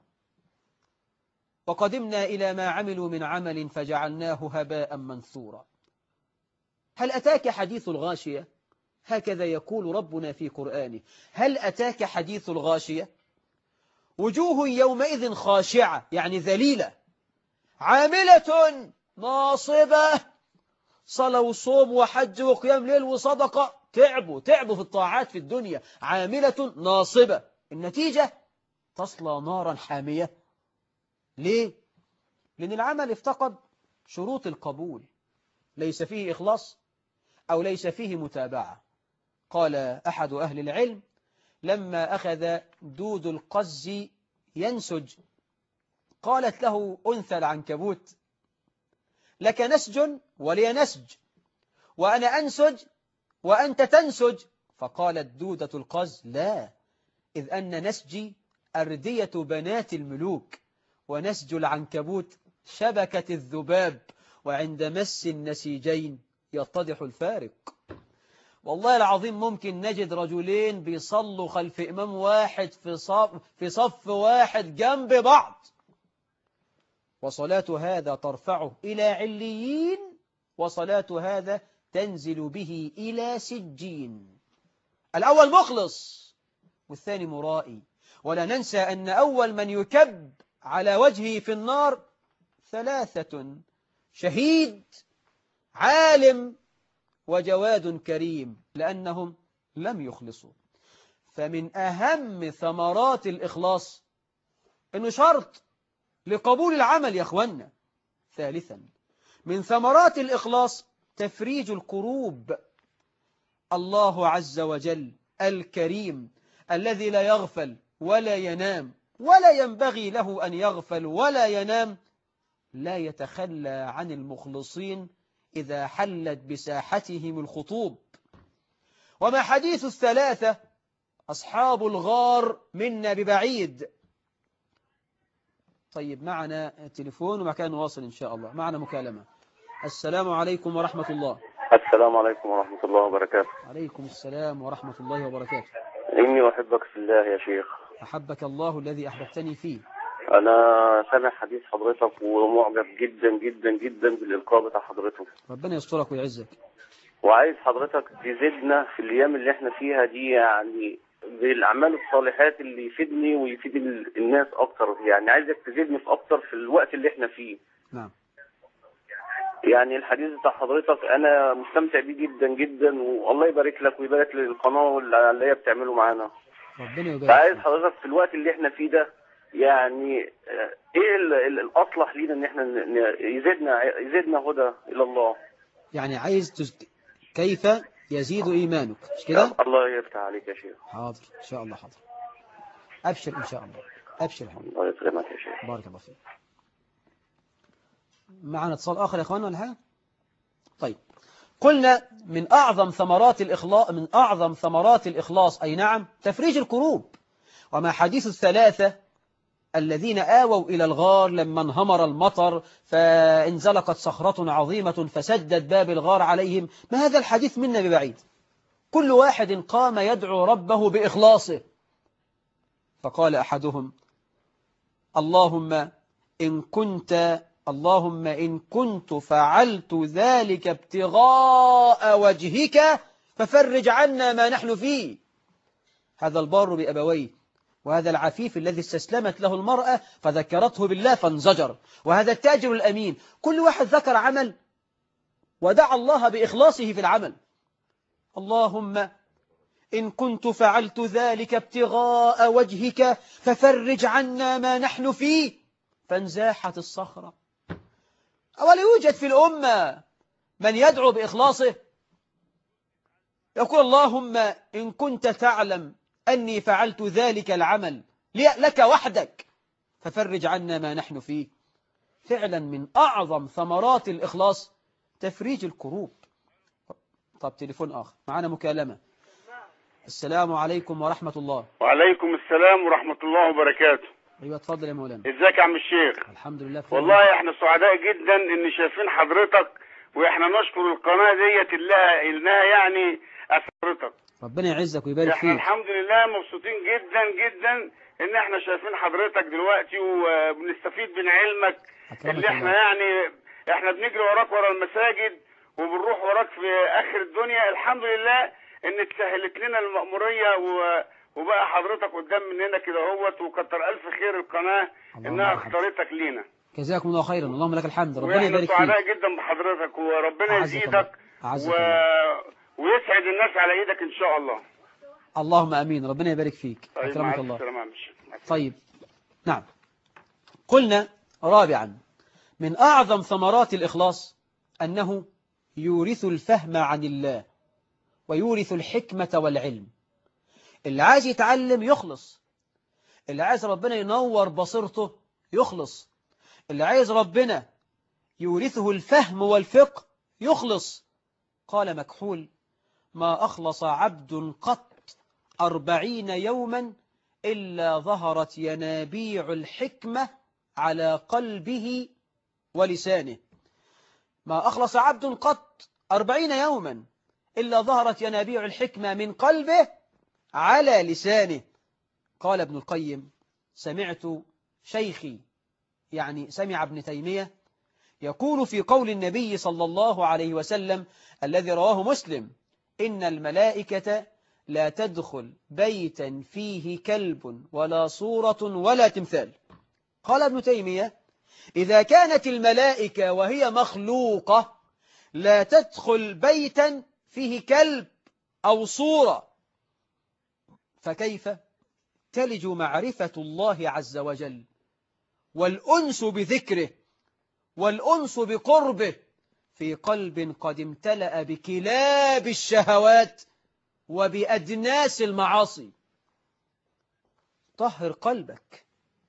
وقدمنا إلى ما عملوا من عمل فجعلناه هباء منثورا. هل أتاك حديث الغاشية؟ هكذا يقول ربنا في قرآنه. هل أتاك حديث الغاشية؟ وجوه يومئذ خاشعة، يعني ذليلة، عاملة ناصبة. صلاة وصوم وحج وقيام ليل وصدقة، تعبوا تعبوا في الطاعات في الدنيا. عاملة ناصبة، النتيجة تصلى نارا حامية. ليه؟ لأن العمل افتقد شروط القبول، ليس فيه إخلاص أو ليس فيه متابعة. قال أحد أهل العلم: لما أخذ دود القز ينسج، قالت له أنثى العنكبوت: لك نسج ولي نسج، وأنا أنسج وأنت تنسج. فقالت دودة القز: لا، إذ أن نسجي أردية بنات الملوك، ونسج العنكبوت شبكة الذباب، وعند مس النسيجين يتضح الفارق. والله العظيم ممكن نجد رجلين بيصلوا خلف إمام واحد في صف, في صف واحد جنب بعض، وصلاة هذا ترفعه إلى عليين، وصلاة هذا تنزل به إلى سجين. الأول مخلص والثاني مرائي. ولا ننسى أن أول من يكب على وجهه في النار ثلاثة: شهيد، عالم، وجواد كريم، لأنهم لم يخلصوا. فمن أهم ثمرات الإخلاص أنه شرط لقبول العمل يا أخوانا. ثالثا، من ثمرات الإخلاص تفريج الكروب. الله عز وجل الكريم الذي لا يغفل ولا ينام، ولا ينبغي له أن يغفل ولا ينام، لا يتخلى عن المخلصين إذا حلت بساحتهم الخطوب. وما حديث الثلاثة أصحاب الغار منا ببعيد. طيب، معنا التليفون ومكان نواصل إن شاء الله. معنا مكالمة. السلام عليكم ورحمة الله. السلام عليكم ورحمة الله وبركاته. عليكم السلام ورحمة الله وبركاته. إني أحبك في الله يا شيخ. أحبك الله الذي أحببتني فيه. أنا سامع حديث حضرتك ومعجب جدا جدا جدا بالإلقاء بتاع حضرتك. ربنا يسترك ويعزك. وعايز حضرتك تزيدنا في الأيام اللي احنا فيها دي، يعني بالأعمال الصالحات اللي يفيدني ويفيد الناس أكتر. يعني عايزك تزيدني في أكتر في الوقت اللي احنا فيه. نعم. يعني الحديث بتاع حضرتك أنا مستمتع بيه جدا جدا، والله يبارك لك ويبارك للقناة اللي هي بتعمله معانا. ربنا يبارك. عايز حضرتك في الوقت اللي احنا فيه ده، يعني ايه الأصلح لينا ان احنا يزيدنا يزيدنا هدى إلى الله. يعني عايز تز... كيف يزيد إيمانك، مش كده؟ الله يفتح عليك يا شيخ. حاضر إن شاء الله. حاضر، أبشر إن شاء الله. أبشر. حاضر. الله يسلمك يا شيخ. بارك الله فيك. معنا اتصال آخر يا إخواننا ولا حاجة؟ طيب، قلنا من أعظم ثمرات الإخلاص من أعظم ثمرات الإخلاص أي نعم تفريج الكروب. وما حديث الثلاثة الذين آووا إلى الغار لما انهمر المطر فانزلقت صخرة عظيمة فسدت باب الغار عليهم. ما هذا الحديث منا ببعيد. كل واحد قام يدعو ربه بإخلاصه، فقال أحدهم: اللهم إن كنت اللهم إن كنت فعلت ذلك ابتغاء وجهك ففرج عنا ما نحن فيه. هذا البار بأبويه، وهذا العفيف الذي استسلمت له المرأة فذكرته بالله فانزجر، وهذا التاجر الأمين. كل واحد ذكر عمل ودعا الله بإخلاصه في العمل. اللهم إن كنت فعلت ذلك ابتغاء وجهك ففرج عنا ما نحن فيه، فانزاحت الصخرة. أولا يوجد في الأمة من يدعو بإخلاصه يقول: اللهم إن كنت تعلم أني فعلت ذلك العمل لك وحدك ففرج عنا ما نحن فيه. فعلا من أعظم ثمرات الإخلاص تفريج الكروب. طب تليفون آخر. معنا مكالمة. السلام عليكم ورحمة الله. وعليكم السلام ورحمة الله وبركاته. ايوه اتفضل يا مولانا. ازيك يا عم الشيخ؟ الحمد لله بخير. والله احنا سعداء جدا ان شايفين حضرتك، واحنا نشكر القناة ديت اللي انها يعني اثرتك. ربنا يعزك ويبارك فيك. احنا الحمد لله مبسوطين جدا جدا ان احنا شايفين حضرتك دلوقتي وبنستفيد من علمك اللي احنا الله. يعني احنا بنجري وراك ورا المساجد وبنروح وراك في اخر الدنيا. الحمد لله ان اتسهلت لنا المأمورية و... وبقى حضرتك قدام مننا كده اهوت، وكتر الف خير القناة انها اختارتك لينا. جزاكم الله خيرا. اللهم لك الحمد. ربنا يبارك فيك. واحنا سعداء جدا بحضرتك وربنا يزيدك و... ويسعد الناس على ايدك ان شاء الله. اللهم امين. ربنا يبارك فيك. طيب اكرمك الله. السلام. طيب نعم. قلنا رابعا من اعظم ثمرات الاخلاص انه يورث الفهم عن الله ويورث الحكمة والعلم. اللي عايز يتعلم يخلص، اللي عايز ربنا ينور بصيرته يخلص، اللي عايز ربنا يورثه الفهم والفقه يخلص. قال مكحول: ما أخلص عبد قط أربعين يوما إلا ظهرت ينابيع الحكمة على قلبه ولسانه. ما أخلص عبد قط أربعين يوما إلا ظهرت ينابيع الحكمة من قلبه على لسانه. قال ابن القيم: سمعت شيخي، يعني سمع ابن تيمية، يقول في قول النبي صلى الله عليه وسلم الذي رواه مسلم: إن الملائكة لا تدخل بيتا فيه كلب ولا صورة ولا تمثال. قال ابن تيمية: إذا كانت الملائكة وهي مخلوقة لا تدخل بيتا فيه كلب أو صورة، فكيف تلج معرفة الله عز وجل والأنس بذكره والأنس بقربه في قلب قد امتلأ بكلاب الشهوات وبأدناس المعاصي؟ طهر قلبك،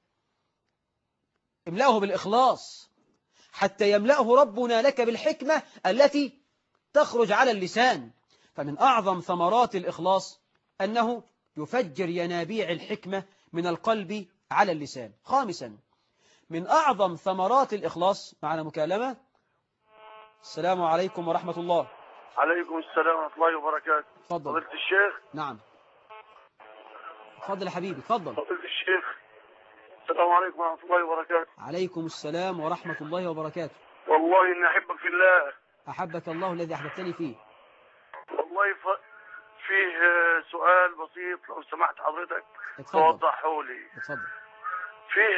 املأه بالإخلاص حتى يملأه ربنا لك بالحكمة التي تخرج على اللسان. فمن أعظم ثمرات الإخلاص أنه يفجر ينابيع الحكمة من القلب على اللسان. خامسا من أعظم ثمرات الإخلاص، معنا مكالمة. السلام عليكم ورحمة الله. عليكم السلام ورحمة الله وبركاته. تفضل فضيلة الشيخ. نعم تفضل يا حبيبي تفضل. فضيلة الشيخ السلام عليكم ورحمة الله وبركاته. عليكم السلام ورحمة الله وبركاته. والله إني أحبك في الله. أحبك الله الذي أحببتني فيه. والله ف... فيه سؤال بسيط لو سمحت حضرتك توضحه لي. اتفضل. فيه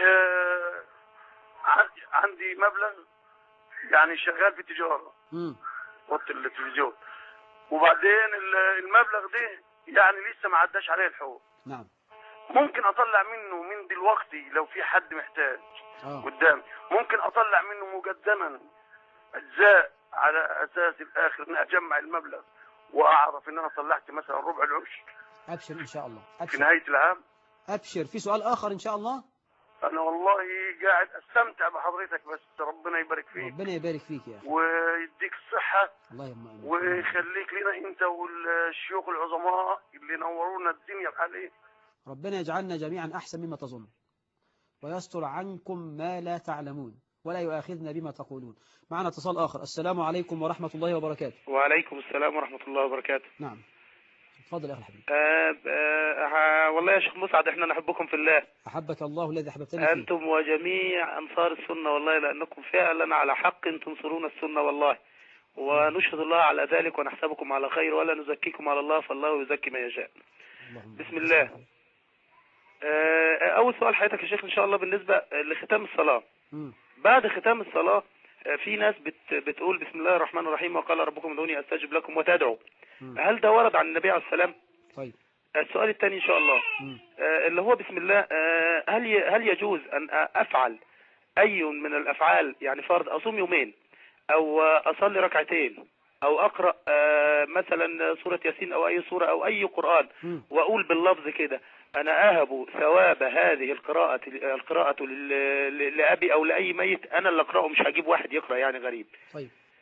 عندي مبلغ يعني شغال في تجارة وقت التلفزيون، وبعدين المبلغ ده يعني لسه ما عداش عليه الحول. نعم. ممكن اطلع منه من دلوقتي لو في حد محتاج آه. قدامي، ممكن اطلع منه مقدما اجزاء على اساس الاخر ان اجمع المبلغ واعرف ان انا طلعت مثلا ربع العشر. ابشر ان شاء الله. أبشر. في نهاية العام. ابشر. في سؤال اخر ان شاء الله. انا والله قاعد استمتع بحضرتك، بس ربنا يبارك فيك. ربنا يبارك فيك يا اخي ويديك الصحة. الله يرحمه ويخليك لنا انت والشيوخ العظماء اللي نورونا الدنيا بحاليه. ربنا يجعلنا جميعا احسن مما تظن ويستر عنكم ما لا تعلمون ولا يؤاخذنا بما تقولون. معنا اتصال اخر. السلام عليكم ورحمة الله وبركاته. وعليكم السلام ورحمة الله وبركاته. نعم اتفضل يا اخي الحبيب. أه أه والله يا شيخ مسعد احنا نحبكم في الله. احبك الله الذي احببتني فيه. انتم وجميع انصار السنة والله، لانكم فعلا على حق تنصرون السنة والله، ونشهد الله على ذلك ونحسبكم على خير ولا نزكيكم على الله، فالله يزكي من يشاء. بسم الله. أه اول سؤال حضرتك يا شيخ ان شاء الله بالنسبة لختام الصلاة. م. بعد ختام الصلاة في ناس بت بتقول بسم الله الرحمن الرحيم وقال ربكم ادعوني استجب لكم وتدعوا. هل ده ورد عن النبي عليه السلام؟ طيب. السؤال الثاني ان شاء الله آه اللي هو بسم الله، آه هل هل يجوز ان افعل اي من الافعال، يعني فرض اصوم يومين او اصلي ركعتين او اقرا آه مثلا سوره ياسين او اي سوره او اي قران م. واقول باللفظ كده انا اهب ثواب هذه القراءه القراءه لابي او لاي ميت، انا اللي اقراه مش هجيب واحد يقرا يعني غريب. طيب.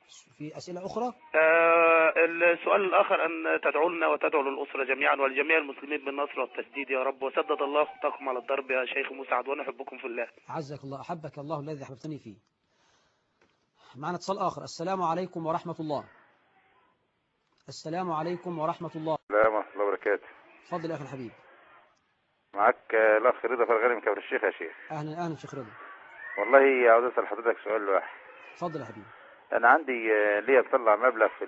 في أسئلة أخرى؟ آه السؤال الآخر أن تدعو لنا وتدعو للأسرة جميعا ولجميع المسلمين بالنصر والتسديد يا رب، وسدد الله خطاكم على الضرب يا شيخ مسعد ونحبكم في الله. عزك الله، أحبك الله الذي أحببتني فيه. معنا اتصال آخر. السلام عليكم ورحمة الله. السلام عليكم ورحمة الله. السلام ورحمة الله وبركاته. تفضل يا أخي الحبيب. معك الأخ رضا فرغلي من كفر الشيخ يا شيخ. أهلا أهلا شيخ رضا. والله عاوز أسأل حضرتك سؤال واحد. تفضل يا حبيبي. أنا عندي ليا بطلع مبلغ في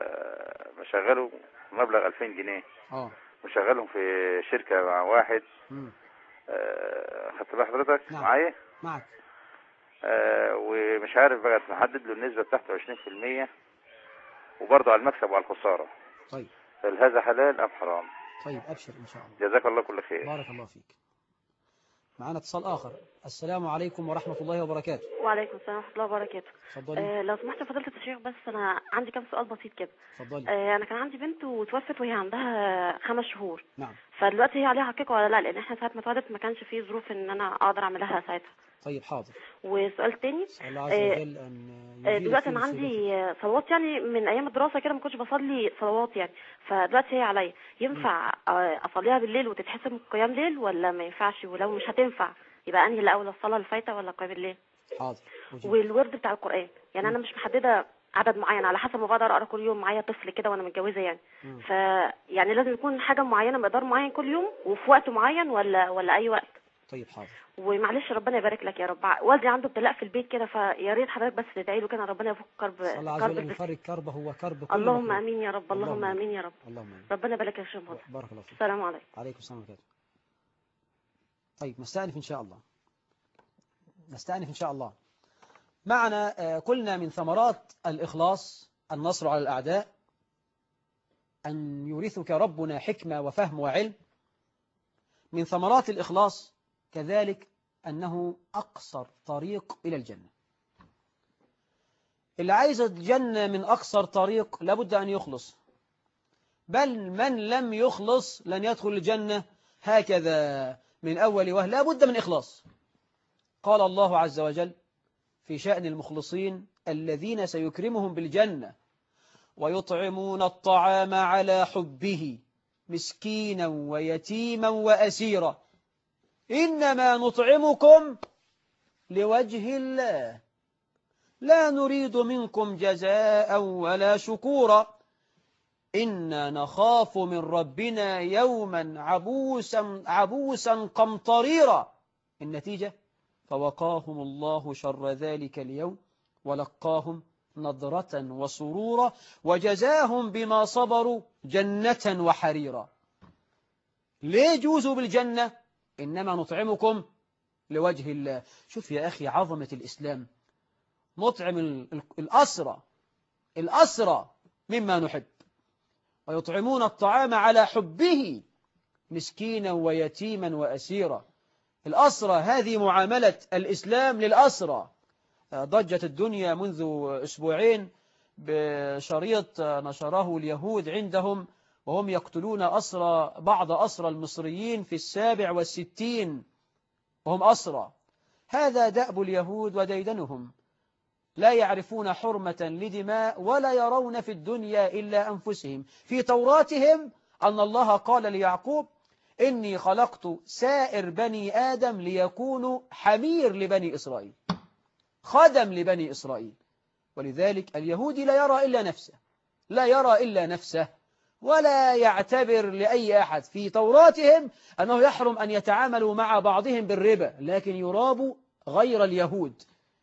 مشغله مبلغ ألفين جنيه. اه مشغلهم في شركة مع واحد. امم خدت بال حضرتك؟ نعم. معايا؟ معك. آه ومش عارف بقى محدد له النسبة بتاعته عشرين في المية وبرضه على المكسب وعلى الخسارة. طيب. هل هذا حلال أم حرام؟ طيب أبشر إن شاء الله. جزاك الله كل خير. بارك الله فيك. معنا اتصال آخر. السلام عليكم ورحمة الله وبركاته. وعليكم السلام ورحمة الله وبركاته. اتفضلي. آه لو سمحت يا فضيلة الشيخ، بس أنا عندي كام سؤال بسيط كده. اتفضلي. آه أنا كان عندي بنت وتوفت وهي عندها خمس شهور. نعم. فدلوقتي هي عليها حقيقة ولا لا؟ لأن احنا ساعة ما اتولدت ما كانش فيه ظروف إن أنا أقدر أعمل لها ساعتها. طيب حاضر. وسؤال تاني. الله عز وجل أن آه دلوقتي أنا عندي صلوات يعني من أيام الدراسة كده ما كنتش بصلي صلوات يعني، فدلوقتي هي عليا ينفع أصليها بالليل وتتحسب قيام ليل ولا ما ينفعش؟ ولو مش هتنفع يبقى انهي الاول، الصلاه الفايته ولا قيام الليل؟ حاضر. والورد بتاع القران يعني انا مش محدده عدد معين، على حسب ما بقدر اقرا كل يوم. معايا طفل كده وانا متجوزه يعني، ف يعني لازم يكون حاجه معينه مقدار معين كل يوم وفي وقت معين ولا ولا اي وقت؟ طيب حاضر. ومعلش ربنا يبارك لك يا رب، والدي عنده ابتلاء في البيت كده، فيا ريت حضرتك بس تدعي له كده ربنا يفك كرب الله عز وجل يفرج كربه وكرب كل اللهم مخلوق. امين يا رب. اللهم امين يا رب. اللهم امين. ربنا يبارك يا شيخ. بارك الله فيك. السلام عليكم. عليكم السلام ورحمة الله. طيب نستأنف إن شاء الله. نستأنف إن شاء الله. معنا قلنا من ثمرات الإخلاص النصر على الأعداء، أن يورثك ربنا حكمة وفهم وعلم. من ثمرات الإخلاص كذلك أنه أقصر طريق إلى الجنة. اللي عايز الجنة من أقصر طريق لابد أن يخلص، بل من لم يخلص لن يدخل الجنة هكذا من أول وهلة، لابد من إخلاص. قال الله عز وجل في شأن المخلصين الذين سيكرمهم بالجنة: ويطعمون الطعام على حبه مسكينا ويتيما وأسيرا إنما نطعمكم لوجه الله لا نريد منكم جزاء ولا شكورا إنا نخاف من ربنا يوما عبوسا عبوسا قمطريرا. النتيجة: فوقاهم الله شر ذلك اليوم ولقاهم نضرة وسرورا وجزاهم بما صبروا جنة وحريرا. ليه جوزوا بالجنة؟ إنما نطعمكم لوجه الله. شوف يا أخي عظمة الإسلام، نطعم الأسرى الأسرى مما نحب، ويطعمون الطعام على حبه مسكينا ويتيما وأسيرا. الأسرى هذه معاملة الإسلام للأسرى. ضجت الدنيا منذ أسبوعين بشريط نشره اليهود عندهم وهم يقتلون أسرى بعض أسرى المصريين في السابع والستين وهم أسرى. هذا دأب اليهود وديدنهم، لا يعرفون حرمة لدماء ولا يرون في الدنيا إلا أنفسهم. في توراتهم أن الله قال ليعقوب: إني خلقت سائر بني آدم ليكونوا حمير لبني إسرائيل، خدم لبني إسرائيل. ولذلك اليهودي لا يرى إلا نفسه، لا يرى إلا نفسه ولا يعتبر لأي أحد. في توراتهم أنه يحرم أن يتعاملوا مع بعضهم بالربا، لكن يرابوا غير اليهود،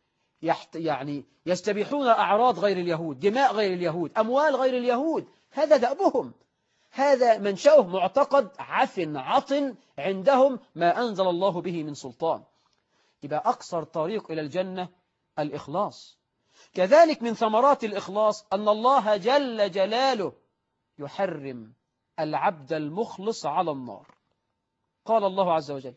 يعني يستبيحون أعراض غير اليهود، دماء غير اليهود، أموال غير اليهود. هذا دأبهم، هذا منشأه معتقد عفن عطن عندهم ما أنزل الله به من سلطان. يبقى أقصر طريق إلى الجنة الإخلاص. كذلك من ثمرات الإخلاص أن الله جل جلاله يحرم العبد المخلص على النار. قال الله عز وجل: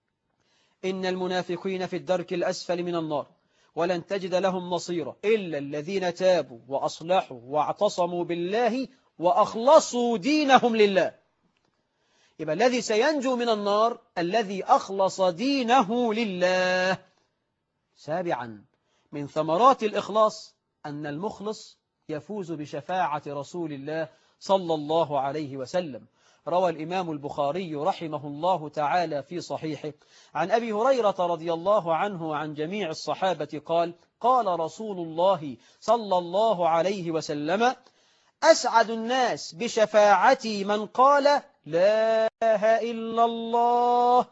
إن المنافقين في الدرك الأسفل من النار ولن تجد لهم نصيرا إلا الذين تابوا وأصلحوا واعتصموا بالله وأخلصوا دينهم لله. يبقى الذي سينجو من النار الذي أخلص دينه لله. سابعا من ثمرات الإخلاص أن المخلص يفوز بشفاعة رسول الله صلى الله عليه وسلم. روى الإمام البخاري رحمه الله تعالى في صحيحه عن أبي هريرة رضي الله عنه وعن جميع الصحابة قال: قال رسول الله صلى الله عليه وسلم: أسعد الناس بشفاعتي من قال لا إله إلا الله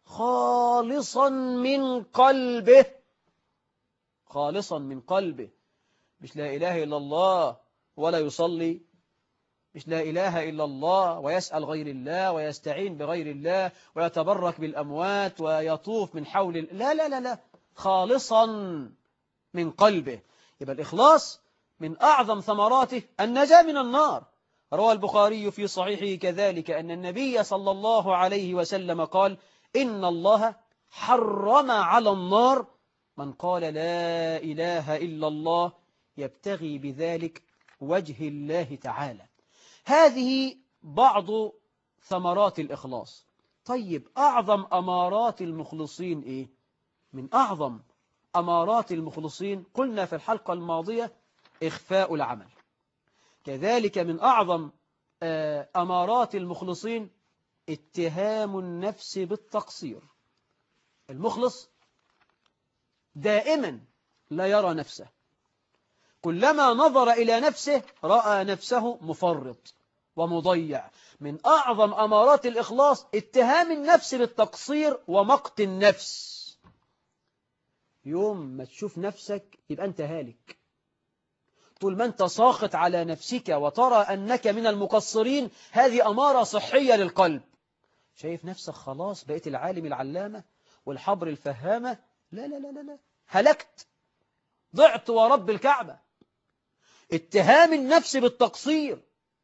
خالصا من قلبه. خالصا من قلبه، مش لا إله إلا الله ولا يصلي، مش لا إله إلا الله ويسأل غير الله ويستعين بغير الله ويتبرك بالأموات ويطوف من حول، لا لا لا لا، خالصا من قلبه. يبقى الإخلاص من أعظم ثمراته النجاة من النار. روى البخاري في صحيحه كذلك أن النبي صلى الله عليه وسلم قال: إن الله حرم على النار من قال لا إله إلا الله يبتغي بذلك وجه الله تعالى. هذه بعض ثمرات الإخلاص. طيب، أعظم أمارات المخلصين إيه؟ من أعظم أمارات المخلصين قلنا في الحلقة الماضية إخفاء العمل. كذلك من أعظم أمارات المخلصين اتهام النفس بالتقصير. المخلص دائما لا يرى نفسه، كلما نظر إلى نفسه رأى نفسه مفرط ومضيع. من أعظم أمارات الإخلاص اتهام النفس بالتقصير ومقت النفس. يوم ما تشوف نفسك يبقى أنت هالك. طول ما أنت ساخط على نفسك وترى أنك من المقصرين، هذه أمارة صحية للقلب. شايف نفسك خلاص بقيت العالم العلامة والحبر الفهامة، لا لا لا لا لا، هلكت، ضعت ورب الكعبة. اتهام النفس بالتقصير،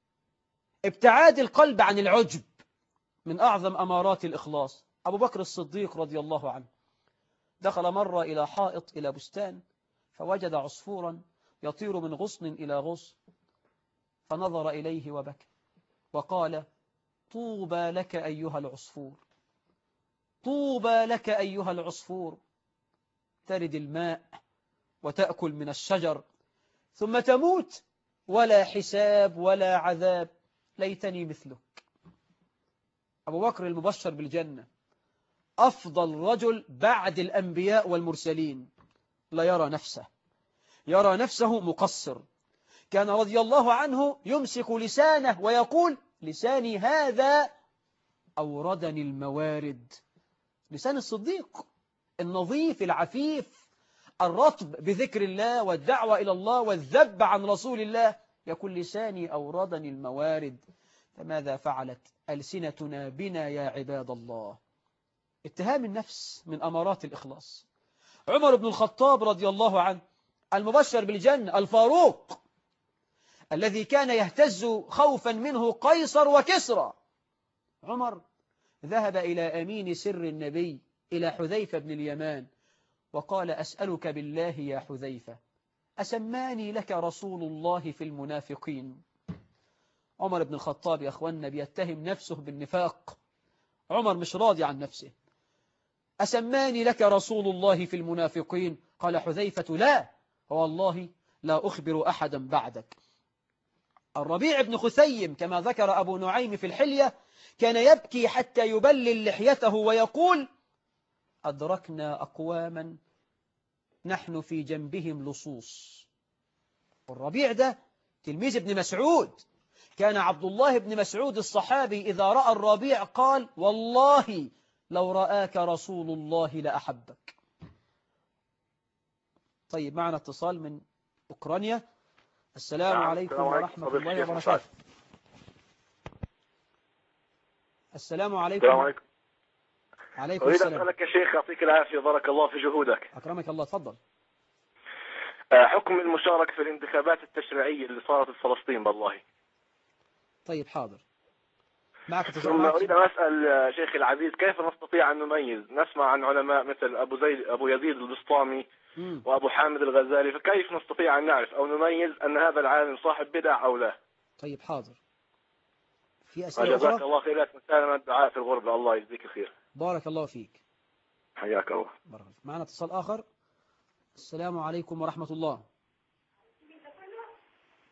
ابتعاد القلب عن العجب، من أعظم أمارات الإخلاص. أبو بكر الصديق رضي الله عنه دخل مرة إلى حائط إلى بستان، فوجد عصفورا يطير من غصن إلى غصن، فنظر إليه وبكى وقال: طوبى لك أيها العصفور، طوبى لك أيها العصفور، ترد الماء وتأكل من الشجر ثم تموت ولا حساب ولا عذاب، ليتني مثلك. أبو بكر المبشر بالجنة، أفضل رجل بعد الأنبياء والمرسلين، لا يرى نفسه، يرى نفسه مقصر. كان رضي الله عنه يمسك لسانه ويقول: لساني هذا أوردني الموارد. لسان الصديق النظيف العفيف الرطب بذكر الله والدعوة إلى الله والذب عن رسول الله، يقول: لساني أوردني الموارد. فماذا فعلت ألسنتنا بنا يا عباد الله؟ اتهام النفس من أمارات الإخلاص. عمر بن الخطاب رضي الله عنه المبشر بالجنة الفاروق، الذي كان يهتز خوفا منه قيصر وكسرى. عمر ذهب إلى أمين سر النبي إلى حذيفة بن اليمان وقال: أسألك بالله يا حذيفة، أسماني لك رسول الله في المنافقين؟ عمر بن الخطاب يا أخوانا بيتهم نفسه بالنفاق. عمر مش راضي عن نفسه. أسماني لك رسول الله في المنافقين؟ قال حذيفة: لا والله لا أخبر أحدا بعدك. الربيع بن خثيم كما ذكر أبو نعيم في الحلية كان يبكي حتى يبلل لحيته ويقول: أدركنا أقواما نحن في جنبهم لصوص. والربيع ده تلميذ ابن مسعود. كان عبد الله بن مسعود الصحابي إذا رأى الربيع قال: والله لو رآك رسول الله لأحبك. طيب، معنا اتصال من أوكرانيا. السلام نعم. عليكم السلام ورحمة عليكم. الله وبركاته. السلام عليكم. السلام عليكم. عليكم أريد السلام. أسألك يا شيخ، يعطيك العافية، بارك الله في جهودك. أكرمك الله، تفضل. حكم المشاركة في الانتخابات التشريعية اللي صارت في فلسطين بالله. طيب حاضر، معك ثم معك أريد أن أسأل شيخ العزيز، كيف نستطيع أن نميز؟ نسمع عن علماء مثل أبو زيد أبو يزيد البسطامي مم. وأبو حامد الغزالي، فكيف نستطيع أن نعرف أو نميز أن هذا العالم صاحب بدع أو لا؟ طيب حاضر. في أسئلة جزاك أخرى؟ الله خير، لا تنسانا الدعاء في الغربة. الله يجزيك خير. بارك الله فيك. حياك الله. بارك الله. معنا اتصال آخر. السلام عليكم ورحمة الله.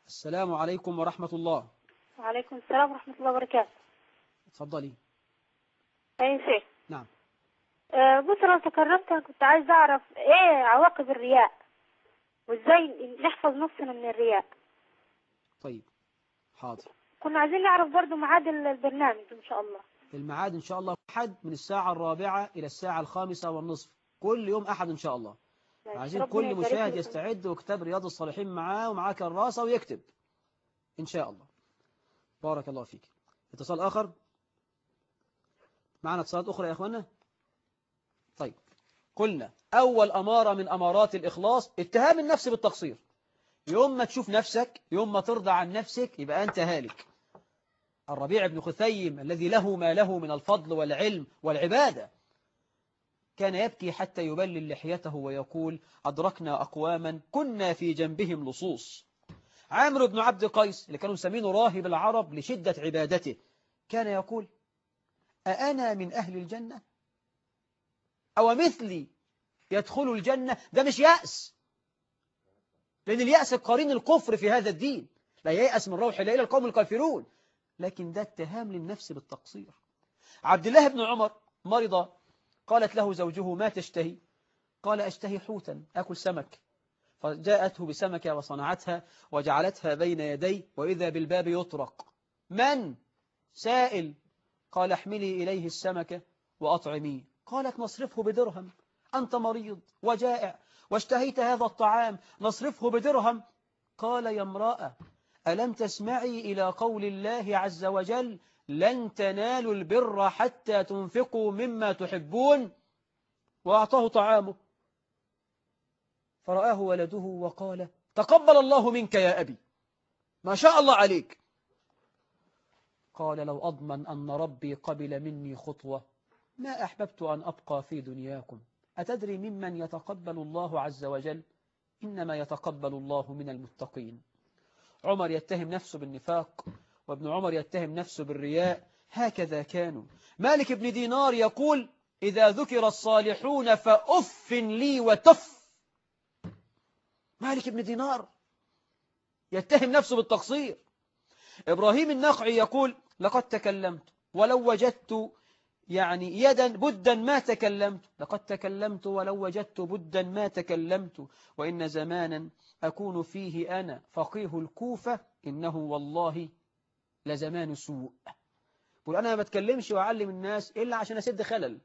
السلام عليكم ورحمة الله. وعليكم السلام ورحمة الله وبركاته. اتفضلي. أي شيخ. نعم. أه بص أنا تكرمت، كنت عايز أعرف إيه عواقب الرياء وإزاي نحفظ نفسنا من الرياء. طيب حاضر. كنا عايزين نعرف برضو ميعاد البرنامج إن شاء الله. الميعاد إن شاء الله أحد من الساعة الرابعة إلى الساعة الخامسة والنصف كل يوم أحد إن شاء الله. عايزين كل مشاهد يستعد وكتاب رياض الصالحين معاه ومعاه كراسة ويكتب إن شاء الله. بارك الله فيك. اتصال آخر. معنا اتصالات أخرى يا أخوانا. طيب قلنا أول أمارة من أمارات الإخلاص اتهام النفس بالتقصير. يوم ما تشوف نفسك، يوم ما ترضى عن نفسك، يبقى أنت هالك. الربيع بن خثيم الذي له ما له من الفضل والعلم والعبادة كان يبكي حتى يبلل لحيته ويقول أدركنا أقواما كنا في جنبهم لصوص. عامر بن عبد قيس اللي كانوا مسمينه راهب العرب لشدة عبادته كان يقول أأنا من أهل الجنة أو مثلي يدخل الجنة. ده مش يأس، لأن اليأس قرين الكفر في هذا الدين، لا ييأس من روح الله إلا القوم الكافرون، لكن ده اتهام للنفس بالتقصير. عبد الله بن عمر مرض، قالت له زوجه ما تشتهي؟ قال أشتهي حوتا، أكل سمك. فجاءته بسمكة وصنعتها وجعلتها بين يدي وإذا بالباب يطرق. من؟ سائل. قال احملي إليه السمكة وأطعميه. قالت نصرفه بدرهم، أنت مريض وجائع واشتهيت هذا الطعام، نصرفه بدرهم. قال يا امرأة ألم تسمعي إلى قول الله عز وجل لن تنالوا البر حتى تنفقوا مما تحبون؟ وأعطاه طعامه فرآه ولده وقال تقبل الله منك يا أبي، ما شاء الله عليك. قال لو أضمن أن ربي قبل مني خطوة ما أحببت أن أبقى في دنياكم. أتدري ممن يتقبل الله عز وجل؟ إنما يتقبل الله من المتقين. عمر يتهم نفسه بالنفاق، وابن عمر يتهم نفسه بالرياء. هكذا كانوا. مالك بن دينار يقول إذا ذكر الصالحون فأف لي وتف. مالك بن دينار يتهم نفسه بالتقصير. إبراهيم النخعي يقول لقد تكلمت ولو وجدت يعني يدا بدا ما تكلمت، لقد تكلمت ولو وجدت بدا ما تكلمت، وإن زمانا أكون فيه أنا فقيه الكوفة إنه والله لزمان سوء. يقول أنا ما بتكلمش وأعلم الناس إلا عشان أسد خلل،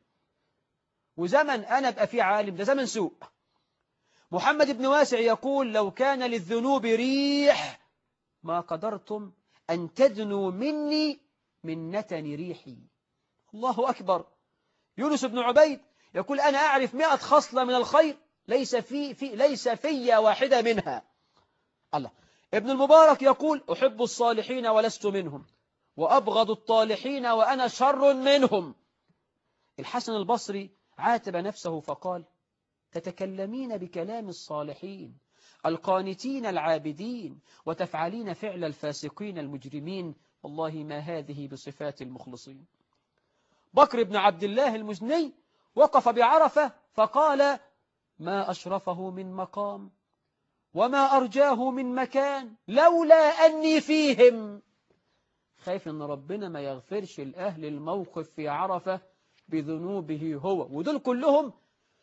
وزمن أنا أبقى فيه عالم ده زمن سوء. محمد بن واسع يقول لو كان للذنوب ريح ما قدرتم أن تدنوا مني من نتن ريحي. الله أكبر. يونس بن عبيد يقول أنا أعرف مئة خصلة من الخير ليس في, في ليس في واحدة منها. الله. ابن المبارك يقول أحب الصالحين ولست منهم وأبغض الطالحين وأنا شر منهم. الحسن البصري عاتب نفسه فقال تتكلمين بكلام الصالحين القانتين العابدين وتفعلين فعل الفاسقين المجرمين، والله ما هذه بصفات المخلصين. بكر بن عبد الله المزني وقف بعرفة فقال ما أشرفه من مقام وما أرجاه من مكان لولا أني فيهم. خايف أن ربنا ما يغفرش الأهل الموقف في عرفة بذنوبه هو، ودول كلهم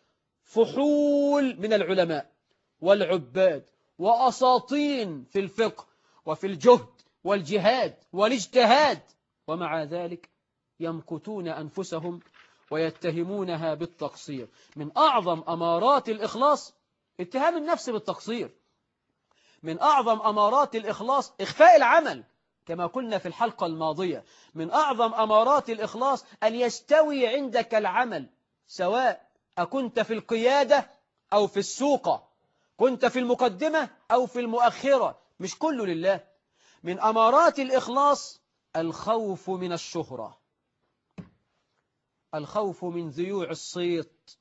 فحول من العلماء والعباد وأساطين في الفقه وفي الجهد والجهاد والاجتهاد، ومع ذلك يمقتون أنفسهم ويتهمونها بالتقصير. من أعظم أمارات الإخلاص اتهام النفس بالتقصير. من أعظم أمارات الإخلاص إخفاء العمل كما قلنا في الحلقة الماضية. من أعظم أمارات الإخلاص أن يستوي عندك العمل، سواء أكنت في القيادة أو في السوق، كنت في المقدمة أو في المؤخرة، مش كله لله. من أمارات الإخلاص الخوف من الشهرة، الخوف من ذيوع الصيت.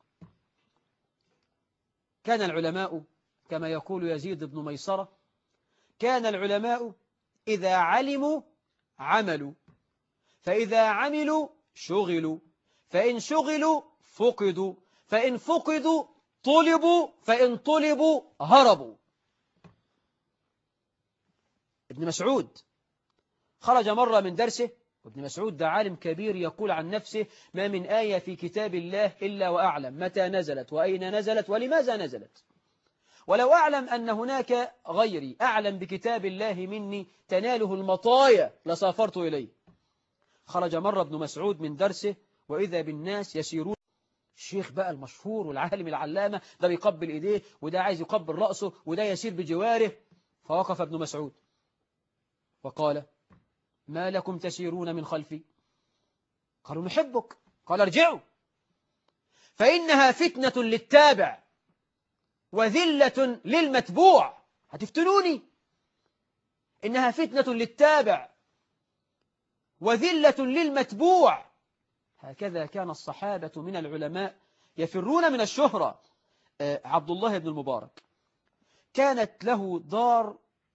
كان العلماء كما يقول يزيد بن ميسرة كان العلماء إذا علموا عملوا، فإذا عملوا شغلوا، فإن شغلوا فقدوا، فإن فقدوا طلبوا، فإن طلبوا هربوا. ابن مسعود خرج مرة من درسه، وابن مسعود ده عالم كبير يقول عن نفسه: ما من آية في كتاب الله إلا وأعلم متى نزلت وأين نزلت ولماذا نزلت، ولو أعلم أن هناك غيري أعلم بكتاب الله مني تناله المطايا لسافرت إليه. خرج مرة ابن مسعود من درسه وإذا بالناس يسيرون، الشيخ بقى المشهور والعالم العلامة ده بيقبل إيديه وده عايز يقبل رأسه وده يسير بجواره. فوقف ابن مسعود وقال: ما لكم تسيرون من خلفي؟ قالوا: نحبك. قال: ارجعوا فإنها فتنة للتابع وذلة للمتبوع. هتفتنوني؟ إنها فتنة للتابع وذلة للمتبوع. هكذا كان الصحابة من العلماء يفرون من الشهرة. عبد الله بن المبارك كانت له دار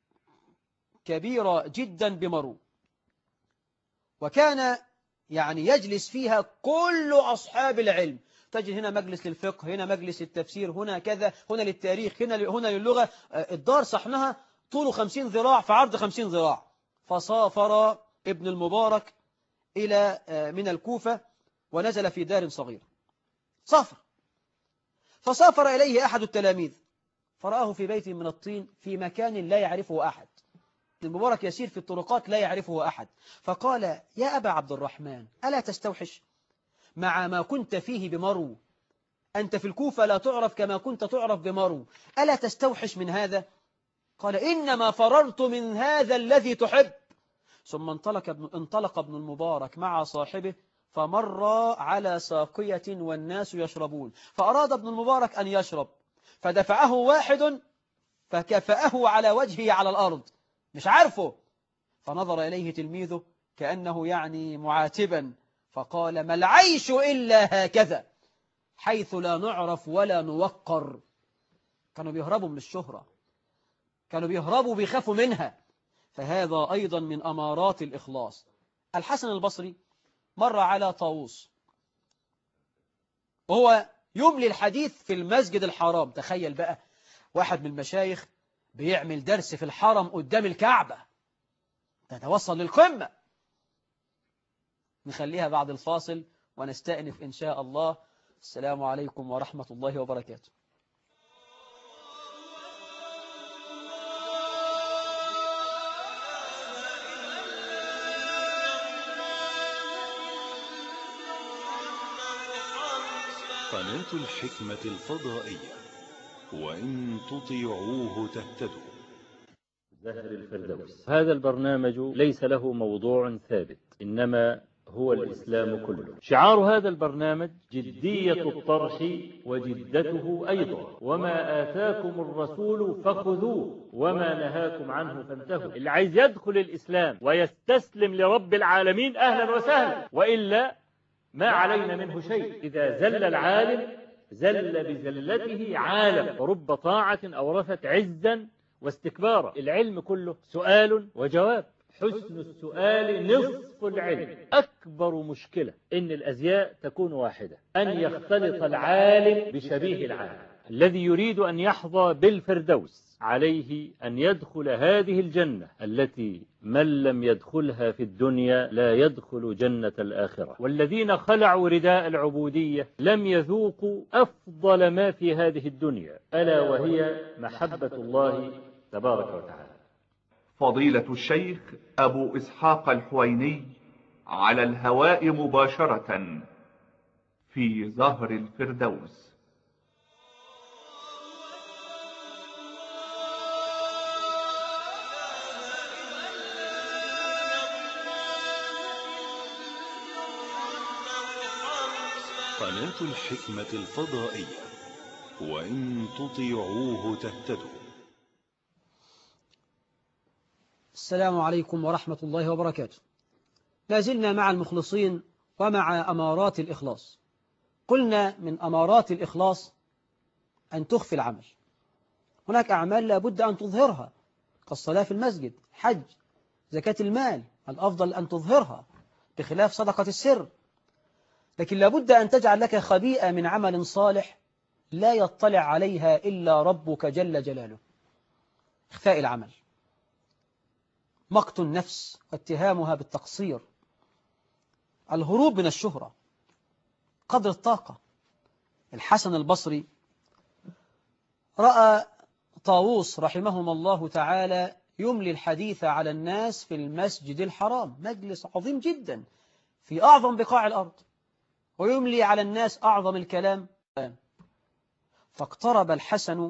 كبيرة جدا بمرو، وكان يعني يجلس فيها كل أصحاب العلم. تجد هنا مجلس للفقه، هنا مجلس التفسير، هنا كذا، هنا للتاريخ، هنا هنا للغة. الدار صحنها طوله خمسين ذراع في عرض خمسين ذراع. فسافر ابن المبارك إلى من الكوفة ونزل في دار صغيرة. سافر فسافر إليه أحد التلاميذ فرآه في بيت من الطين في مكان لا يعرفه أحد. ابن المبارك يسير في الطرقات لا يعرفه أحد، فقال: يا أبا عبد الرحمن، ألا تستوحش مع ما كنت فيه بمرو؟ أنت في الكوفة لا تعرف كما كنت تعرف بمرو، ألا تستوحش من هذا؟ قال: إنما فررت من هذا الذي تحب. ثم انطلق ابن, انطلق ابن المبارك مع صاحبه فمر على ساقية والناس يشربون، فأراد ابن المبارك أن يشرب فدفعه واحد فكفأه على وجهه على الأرض، مش عارفه. فنظر إليه تلميذه كأنه يعني معاتبا فقال: ما العيش إلا هكذا، حيث لا نعرف ولا نوقر. كانوا بيهربوا من الشهرة، كانوا بيهربوا بيخافوا منها. فهذا أيضا من أمارات الإخلاص. الحسن البصري مر على طاووس وهو يملي الحديث في المسجد الحرام. تخيل بقى واحد من المشايخ بيعمل درس في الحرم قدام الكعبة، تتوصل للقمة. نخليها بعد الفاصل ونستأنف إن شاء الله. السلام عليكم ورحمة الله وبركاته. قناة الحكمة الفضائية، وإن تطيعوه تهتدوا. زهر الفردوس. هذا البرنامج ليس له موضوع ثابت، إنما هو الإسلام كله. شعار هذا البرنامج جدية الطرح وجدته أيضا، وما آتاكم الرسول فخذوه وما نهاكم عنه فانتهوا. اللي عايز يدخل الإسلام ويستسلم لرب العالمين أهلا وسهلا، وإلا ما علينا منه شيء. إذا زل العالم زل بزلته عالم، ورب طاعة أورثت عزا واستكبارا. العلم كله سؤال وجواب، حسن السؤال نصف العلم. أكبر مشكلة إن الأزياء تكون واحدة، أن يختلط العالم بشبيه العالم. الذي يريد أن يحظى بالفردوس عليه أن يدخل هذه الجنة التي من لم يدخلها في الدنيا لا يدخل جنة الآخرة. والذين خلعوا رداء العبودية لم يذوقوا أفضل ما في هذه الدنيا، ألا وهي محبة الله تبارك وتعالى. فضيلة الشيخ أبو إسحاق الحويني على الهواء مباشرة في زهر الفردوس. قناة الحكمة الفضائية، وإن تطيعوه تهتدوا. السلام عليكم ورحمة الله وبركاته. لا زلنا مع المخلصين ومع أمارات الإخلاص. قلنا من أمارات الإخلاص أن تخفي العمل. هناك أعمال لابد أن تظهرها كالصلاة في المسجد، حج، زكاة المال، الأفضل أن تظهرها بخلاف صدقة السر. لكن لابد أن تجعل لك خبيئة من عمل صالح لا يطلع عليها إلا ربك جل جلاله. إخفاء العمل. مقت النفس واتهامها بالتقصير، الهروب من الشهرة، قدر الطاقة. الحسن البصري رأى طاووس رحمهم الله تعالى يملي الحديث على الناس في المسجد الحرام، مجلس عظيم جدا في أعظم بقاع الأرض، ويملي على الناس أعظم الكلام. فاقترب الحسن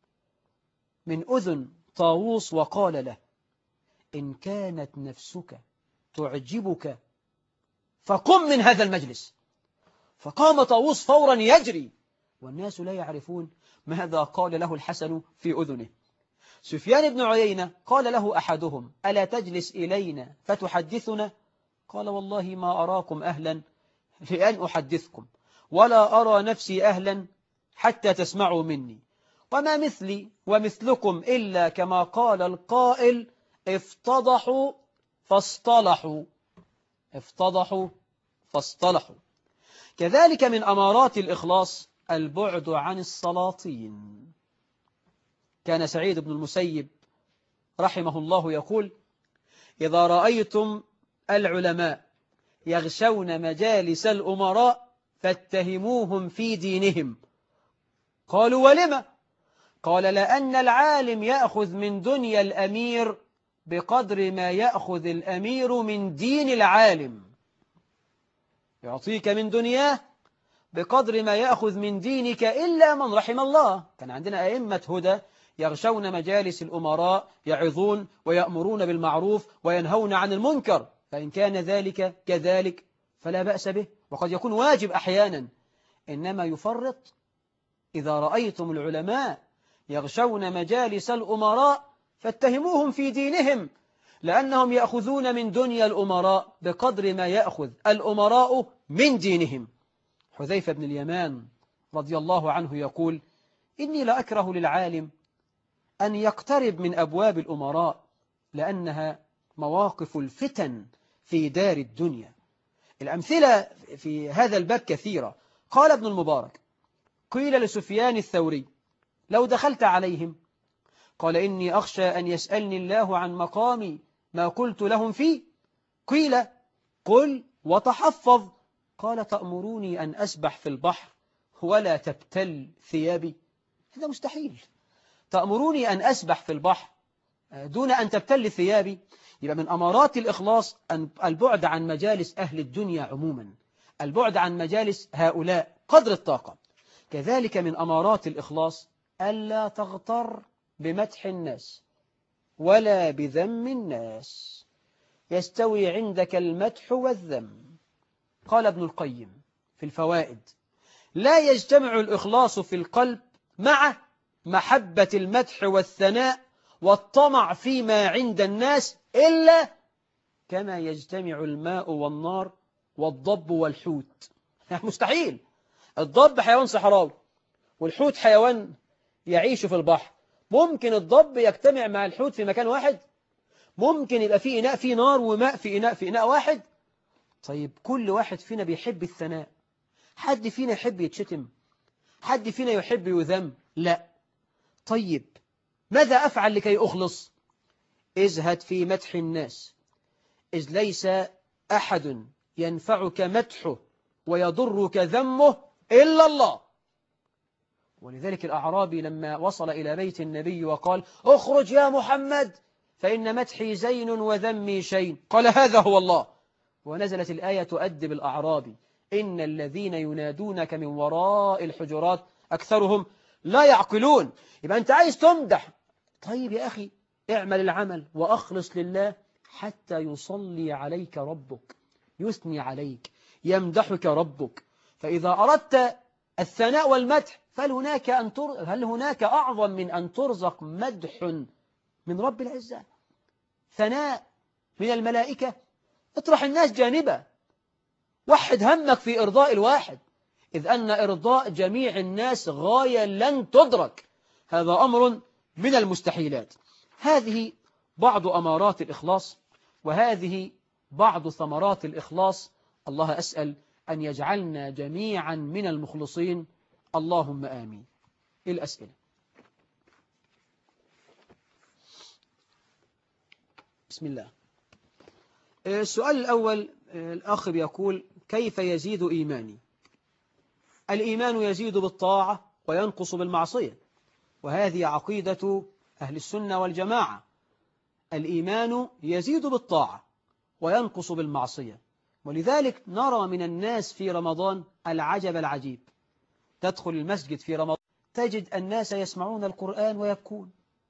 من أذن طاووس وقال له: إن كانت نفسك تعجبك فقم من هذا المجلس. فقام طاووس فورا يجري، والناس لا يعرفون ماذا قال له الحسن في أذنه. سفيان بن عيينة قال له أحدهم: ألا تجلس إلينا فتحدثنا؟ قال: والله ما أراكم أهلا لأن أحدثكم، ولا أرى نفسي أهلا حتى تسمعوا مني، وما مثلي ومثلكم إلا كما قال القائل: افتضحوا فاصطلحوا. افتضحوا فاصطلحوا. كذلك من أمارات الإخلاص البعد عن السلاطين. كان سعيد بن المسيب رحمه الله يقول: إذا رأيتم العلماء يغشون مجالس الأمراء فاتهموهم في دينهم. قالوا: ولم؟ قال: لأن العالم يأخذ من دنيا الأمير بقدر ما يأخذ الأمير من دين العالم. يعطيك من دنياه بقدر ما يأخذ من دينك إلا من رحم الله. كان عندنا أئمة هدى يغشون مجالس الأمراء، يعظون ويأمرون بالمعروف وينهون عن المنكر، فإن كان ذلك كذلك فلا بأس به، وقد يكون واجب أحيانا. إنما يفرط إذا رأيتم العلماء يغشون مجالس الأمراء فاتهموهم في دينهم، لأنهم يأخذون من دنيا الأمراء بقدر ما يأخذ الأمراء من دينهم. حذيفة بن اليمان رضي الله عنه يقول: إني لأكره للعالم أن يقترب من أبواب الأمراء، لأنها مواقف الفتن في دار الدنيا. الأمثلة في هذا الباب كثيرة. قال ابن المبارك: قيل لسفيان الثوري: لو دخلت عليهم؟ قال: إني أخشى أن يسألني الله عن مقامي ما قلت لهم فيه. قيل: قل وتحفظ. قال: تأمروني أن أسبح في البحر ولا تبتل ثيابي؟ هذا مستحيل. تأمروني أن أسبح في البحر دون أن تبتل ثيابي؟ يبقى من أمارات الإخلاص أن البعد عن مجالس أهل الدنيا عموما، البعد عن مجالس هؤلاء قدر الطاقة. كذلك من أمارات الإخلاص ألا تغتر بمدح الناس ولا بذم الناس، يستوي عندك المدح والذم. قال ابن القيم في الفوائد: لا يجتمع الإخلاص في القلب مع محبة المدح والثناء والطمع فيما عند الناس إلا كما يجتمع الماء والنار والضب والحوت. مستحيل. الضب حيوان صحراوي والحوت حيوان يعيش في البحر. ممكن الضب يجتمع مع الحوت في مكان واحد؟ ممكن يبقى في إناء فيه نار وماء في إناء في إناء واحد؟ طيب كل واحد فينا بيحب الثناء. حد فينا يحب يتشتم؟ حد فينا يحب يذم؟ لا. طيب ماذا أفعل لكي أخلص؟ ازهد في مدح الناس، إذ ليس أحد ينفعك مدحه ويضرك ذمه إلا الله. ولذلك الأعرابي لما وصل إلى بيت النبي وقال: اخرج يا محمد فإن مدحي زين وذمي شين، قال: هذا هو الله. ونزلت الآية تؤدب الأعرابي: إن الذين ينادونك من وراء الحجرات أكثرهم لا يعقلون. يبقى أنت عايز تمدح، طيب يا أخي اعمل العمل وأخلص لله حتى يصلي عليك ربك، يثني عليك، يمدحك ربك. فإذا أردت الثناء والمدح فهل هناك أن تر... هل هناك أعظم من أن ترزق مدح من رب العزة، ثناء من الملائكة؟ اطرح الناس جانبا، وحد همك في إرضاء الواحد، إذ أن إرضاء جميع الناس غاية لن تدرك. هذا أمر من المستحيلات. هذه بعض أمارات الإخلاص، وهذه بعض ثمرات الإخلاص. الله أسأل أن يجعلنا جميعا من المخلصين، اللهم آمين. الأسئلة. بسم الله. السؤال الأول، الأخ بيقول كيف يزيد إيماني؟ الإيمان يزيد بالطاعة وينقص بالمعصية، وهذه عقيدة أهل السنة والجماعة. الإيمان يزيد بالطاعة وينقص بالمعصية، ولذلك نرى من الناس في رمضان العجب العجيب. تدخل المسجد في رمضان تجد الناس يسمعون القرآن ويبكون،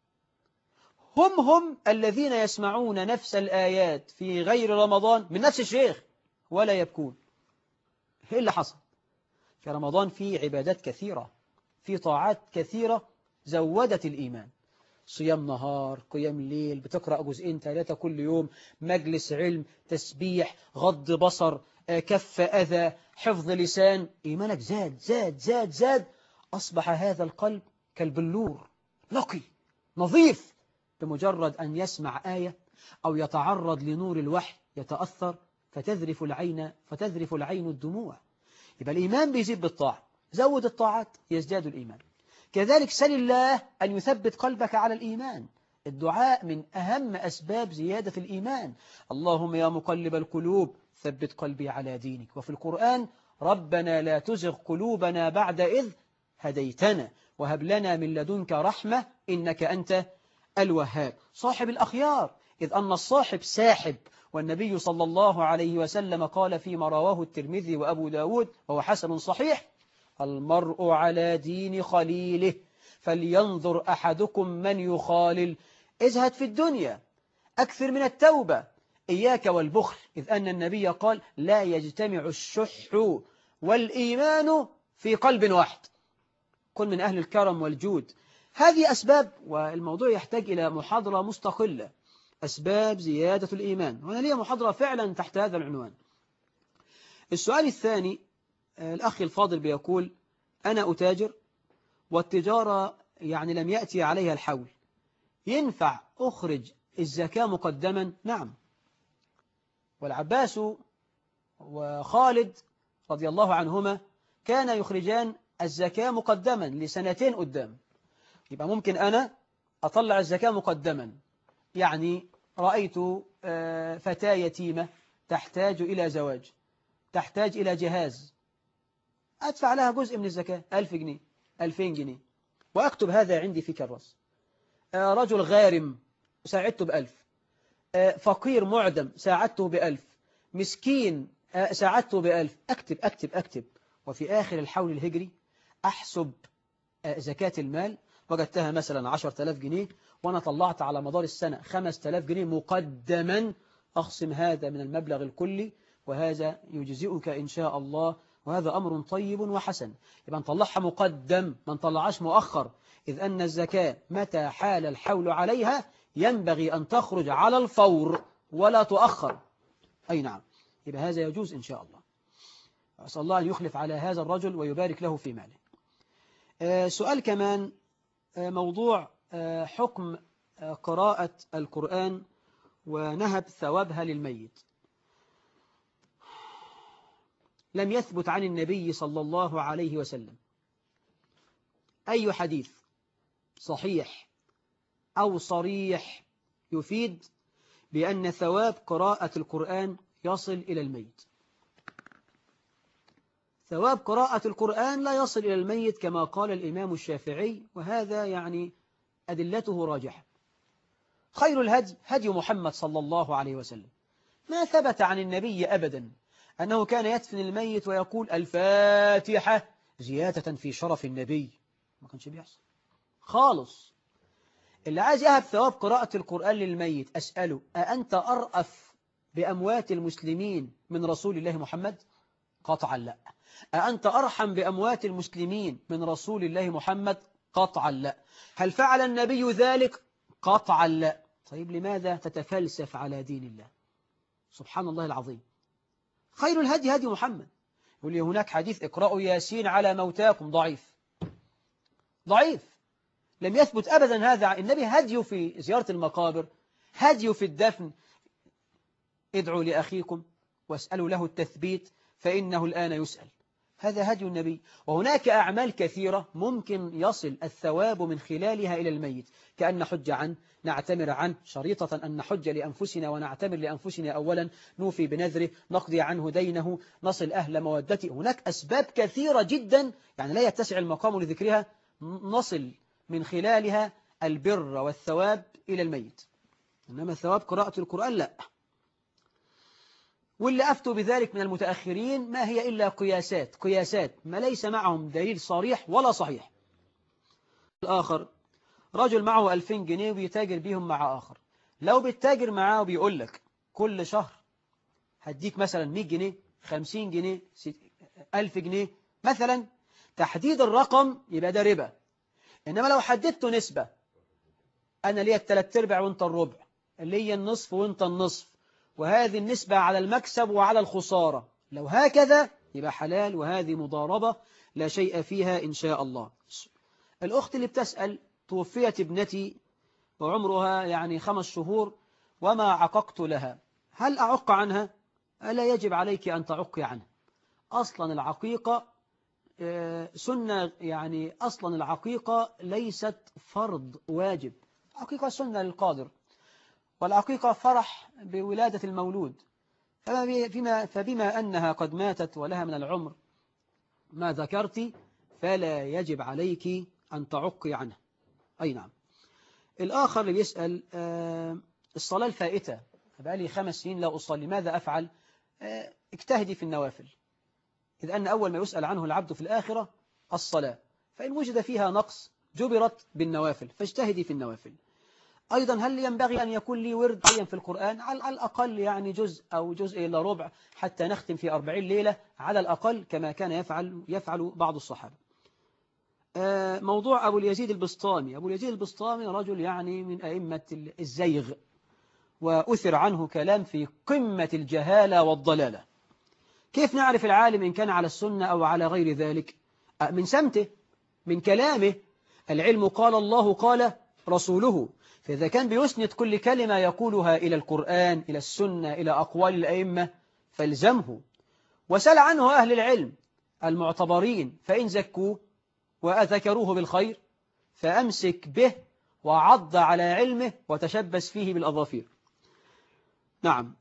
هم هم الذين يسمعون نفس الآيات في غير رمضان من نفس الشيخ ولا يبكون. إيه اللي حصل؟ في رمضان في عبادات كثيرة، في طاعات كثيرة زودت الإيمان، صيام نهار، قيام ليل، بتقرأ جزئين ثلاثة كل يوم، مجلس علم، تسبيح، غض بصر، كف أذى، حفظ لسان. إيمانك زاد زاد زاد زاد، أصبح هذا القلب كالبلور، نقي نظيف، بمجرد أن يسمع آية أو يتعرض لنور الوحي يتأثر فتذرف العين فتذرف العين الدموع. يبقى الإيمان بيزيد بالطاعة، زود الطاعات يزداد الإيمان. كذلك سل الله أن يثبت قلبك على الإيمان. الدعاء من أهم أسباب زيادة الإيمان. اللهم يا مقلب القلوب ثبت قلبي على دينك. وفي القرآن ربنا لا تزغ قلوبنا بعد إذ هديتنا وهب لنا من لدنك رحمة إنك أنت الوهاب. صاحب الأخيار، إذ أن الصاحب ساحب، والنبي صلى الله عليه وسلم قال فيما رواه الترمذي وأبو داود وهو حسن صحيح: المرء على دين خليله فلينظر أحدكم من يخالل. ازهد في الدنيا، أكثر من التوبة، إياك والبخل، إذ أن النبي قال لا يجتمع الشح والإيمان في قلب واحد. كن من أهل الكرم والجود. هذه أسباب، والموضوع يحتاج إلى محاضرة مستقلة، أسباب زيادة الإيمان، وأنا لي محاضرة فعلا تحت هذا العنوان. السؤال الثاني، الأخ الفاضل بيقول أنا أتاجر والتجارة يعني لم يأتي عليها الحول، ينفع أخرج الزكاة مقدما؟ نعم. والعباس وخالد رضي الله عنهما كان يخرجان الزكاة مقدما لسنتين قدام. يبقى ممكن أنا أطلع الزكاة مقدما، يعني رأيت فتاة يتيمة تحتاج إلى زواج، تحتاج إلى جهاز، أدفع لها جزء من الزكاة، ألف جنيه، ألفين جنيه، وأكتب هذا عندي في كراس. رجل غارم ساعدته بألف، فقير معدم ساعدته بألف، مسكين ساعدته بألف، أكتب أكتب أكتب وفي آخر الحول الهجري أحسب زكاة المال، وجدتها مثلا عشرة آلاف جنيه، وأنا طلعت على مدار السنة خمسة آلاف جنيه مقدما، أخصم هذا من المبلغ الكلي، وهذا يجزئك إن شاء الله، وهذا أمر طيب وحسن. يبقى نطلعها مقدم، ما نطلعش مؤخر، إذ أن الزكاة متى حال الحول عليها ينبغي أن تخرج على الفور ولا تؤخر. أي نعم، يبقى هذا يجوز إن شاء الله. أسأل الله أن يخلف على هذا الرجل ويبارك له في ماله. آه سؤال كمان، آه موضوع آه حكم آه قراءة القرآن ونهب ثوابها للميت. لم يثبت عن النبي صلى الله عليه وسلم أي حديث صحيح أو صريح يفيد بأن ثواب قراءة القرآن يصل إلى الميت. ثواب قراءة القرآن لا يصل إلى الميت كما قال الإمام الشافعي، وهذا يعني أدلته راجحة. خير الهدي هدي محمد صلى الله عليه وسلم. ما ثبت عن النبي أبدا أنه كان يدفن الميت ويقول الفاتحة زيادة في شرف النبي، ما كانش بيحصل خالص. اللي عايز يهب ثواب قراءة القرآن للميت أسأله: أأنت أرأف بأموات المسلمين من رسول الله محمد؟ قطعا لا. أأنت أرحم بأموات المسلمين من رسول الله محمد؟ قطعا لا. هل فعل النبي ذلك؟ قطعا لا. طيب لماذا تتفلسف على دين الله؟ سبحان الله العظيم. خير الهدي هدي محمد. يقول لي هناك حديث اقرأوا ياسين على موتاكم، ضعيف ضعيف، لم يثبت أبدا هذا. النبي هديه في زيارة المقابر، هديه في الدفن. ادعوا لأخيكم واسألوا له التثبيت فإنه الآن يسأل. هذا هدي النبي. وهناك أعمال كثيرة ممكن يصل الثواب من خلالها إلى الميت، كأن نحج عنه، نعتمر عنه، شريطة أن نحج لأنفسنا ونعتمر لأنفسنا أولا، نوفي بنذره، نقضي عنه دينه، نصل أهل مودته. هناك أسباب كثيرة جدا يعني لا يتسع المقام لذكرها، نصل من خلالها البر والثواب إلى الميت. إنما الثواب قراءة القرآن لا. واللي أفتوا بذلك من المتأخرين ما هي إلا قياسات قياسات ما ليس معهم دليل صريح ولا صحيح. الآخر رجل معه ألفين جنيه وبيتاجر بيهم مع آخر، لو بيتاجر معاه وبيقول لك كل شهر هديك مثلا مية جنيه، خمسين جنيه، ألف جنيه مثلا، تحديد الرقم يبقى ده ربا. إنما لو حددته نسبة، أنا ليا الثلاث ارباع وانت الربع، ليا النصف وانت النصف، وهذه النسبة على المكسب وعلى الخسارة، لو هكذا يبقى حلال، وهذه مضاربة لا شيء فيها إن شاء الله. الأخت اللي بتسأل توفيت ابنتي وعمرها يعني خمس شهور وما عققت لها، هل أعق عنها؟ ألا يجب عليك أن تعقي عنها. أصلا العقيقة سنة، يعني أصلا العقيقة ليست فرض واجب، العقيقة سنة للقادر، والعقيقة فرح بولادة المولود، فبما, فبما أنها قد ماتت ولها من العمر ما ذكرت فلا يجب عليك أن تعقي عنها. أي نعم. الآخر اللي يسأل آه الصلاة الفائتة، بقى لي خمس سنين لا أصلي، ماذا أفعل؟ آه اجتهدي في النوافل، إذ أن أول ما يسأل عنه العبد في الآخرة الصلاة، فإن وجد فيها نقص جبرت بالنوافل، فاجتهدي في النوافل. أيضا هل ينبغي أن يكون لي ورد في القرآن؟ على الأقل يعني جزء أو جزء إلى ربع حتى نختم في أربعين ليلة على الأقل، كما كان يفعل يفعل بعض الصحابة. موضوع أبو اليزيد البسطامي، أبو اليزيد البسطامي رجل يعني من أئمة الزيغ، وأثر عنه كلام في قمة الجهالة والضلالة. كيف نعرف العالم إن كان على السنة أو على غير ذلك؟ من سمته، من كلامه. العلم قال الله قال رسوله، فإذا كان بيسند كل كلمة يقولها إلى القرآن، إلى السنة، إلى أقوال الأئمة، فالزمه. وسل عنه أهل العلم المعتبرين، فإن زكوه وأذكروه بالخير فأمسك به وعض على علمه وتشبث فيه بالأظافير. نعم.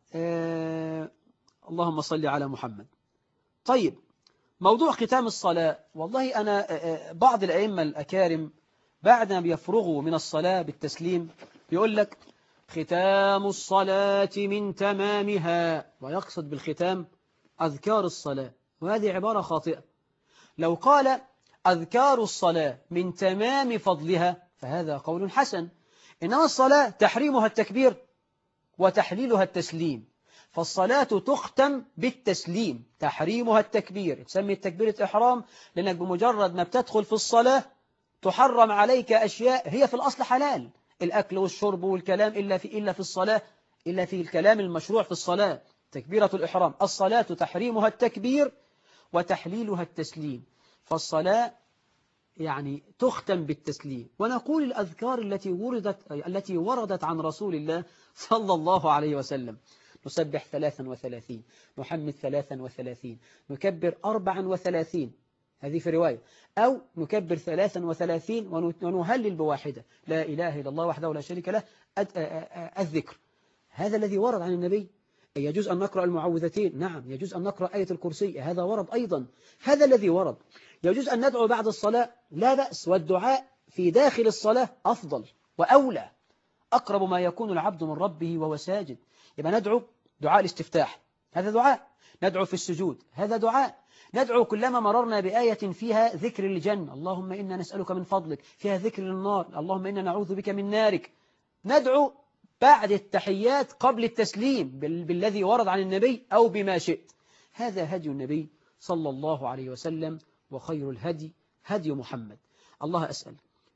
آه اللهم صل على محمد. طيب، موضوع ختام الصلاة، والله أنا آه بعض الأئمة الأكارم بعد ما بيفرغوا من الصلاة بالتسليم يقول لك ختام الصلاة من تمامها، ويقصد بالختام أذكار الصلاة، وهذه عبارة خاطئة. لو قال أذكار الصلاة من تمام فضلها فهذا قول حسن، إنما الصلاة تحريمها التكبير وتحليلها التسليم، فالصلاة تختم بالتسليم، تحريمها التكبير، تسمي التكبيرة إحرام لأنك بمجرد ما بتدخل في الصلاة تحرم عليك أشياء هي في الأصل حلال، الأكل والشرب والكلام، إلا في إلا في الصلاة، إلا في الكلام المشروع في الصلاة، تكبيرة الإحرام. الصلاة تحريمها التكبير وتحليلها التسليم، فالصلاة يعني تختم بالتسليم. ونقول الأذكار التي وردت التي وردت عن رسول الله صلى الله عليه وسلم: نسبح ثلاثا وثلاثين، نحمد ثلاثا وثلاثين، نكبر أربعا وثلاثين، هذه في رواية، أو نكبر ثلاثا وثلاثين ونهلل بواحدة، لا إله إلا الله وحده لا شريك له، الذكر. هذا الذي ورد عن النبي. يجوز أن نقرأ المعوذتين، نعم. يجوز أن نقرأ آية الكرسي، هذا ورد أيضا، هذا الذي ورد. يجوز أن ندعو بعد الصلاة، لا بأس، والدعاء في داخل الصلاة أفضل وأولى، أقرب ما يكون العبد من ربه وهو ساجد. يبقى ندعو دعاء الاستفتاح، هذا دعاء. ندعو في السجود، هذا دعاء. ندعو كلما مررنا بآية فيها ذكر الجنة، اللهم إنا نسألك من فضلك، فيها ذكر النار، اللهم إنا نعوذ بك من نارك. ندعو بعد التحيات قبل التسليم بالذي ورد عن النبي أو بما شئت. هذا هدي النبي صلى الله عليه وسلم، وخير الهدي هدي محمد. الله أسأل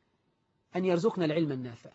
أن يرزقنا العلم النافع،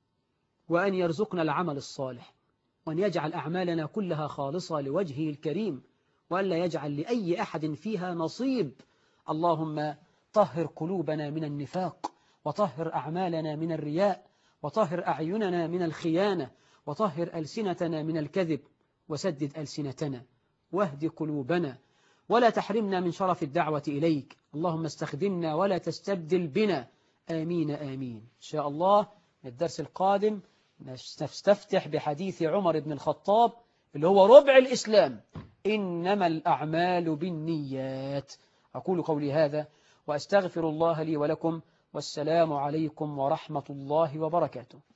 وأن يرزقنا العمل الصالح، وأن يجعل أعمالنا كلها خالصة لوجهه الكريم، وأن لا يجعل لأي أحد فيها نصيب. اللهم طهر قلوبنا من النفاق، وطهر أعمالنا من الرياء، وطهر أعيننا من الخيانة، وطهر ألسنتنا من الكذب، وسدد ألسنتنا، واهد قلوبنا، ولا تحرمنا من شرف الدعوة إليك. اللهم استخدمنا ولا تستبدل بنا. آمين آمين. إن شاء الله الدرس القادم نستفتح بحديث عمر بن الخطاب اللي هو ربع الإسلام: إنما الأعمال بالنيات. أقول قولي هذا وأستغفر الله لي ولكم، والسلام عليكم ورحمة الله وبركاته.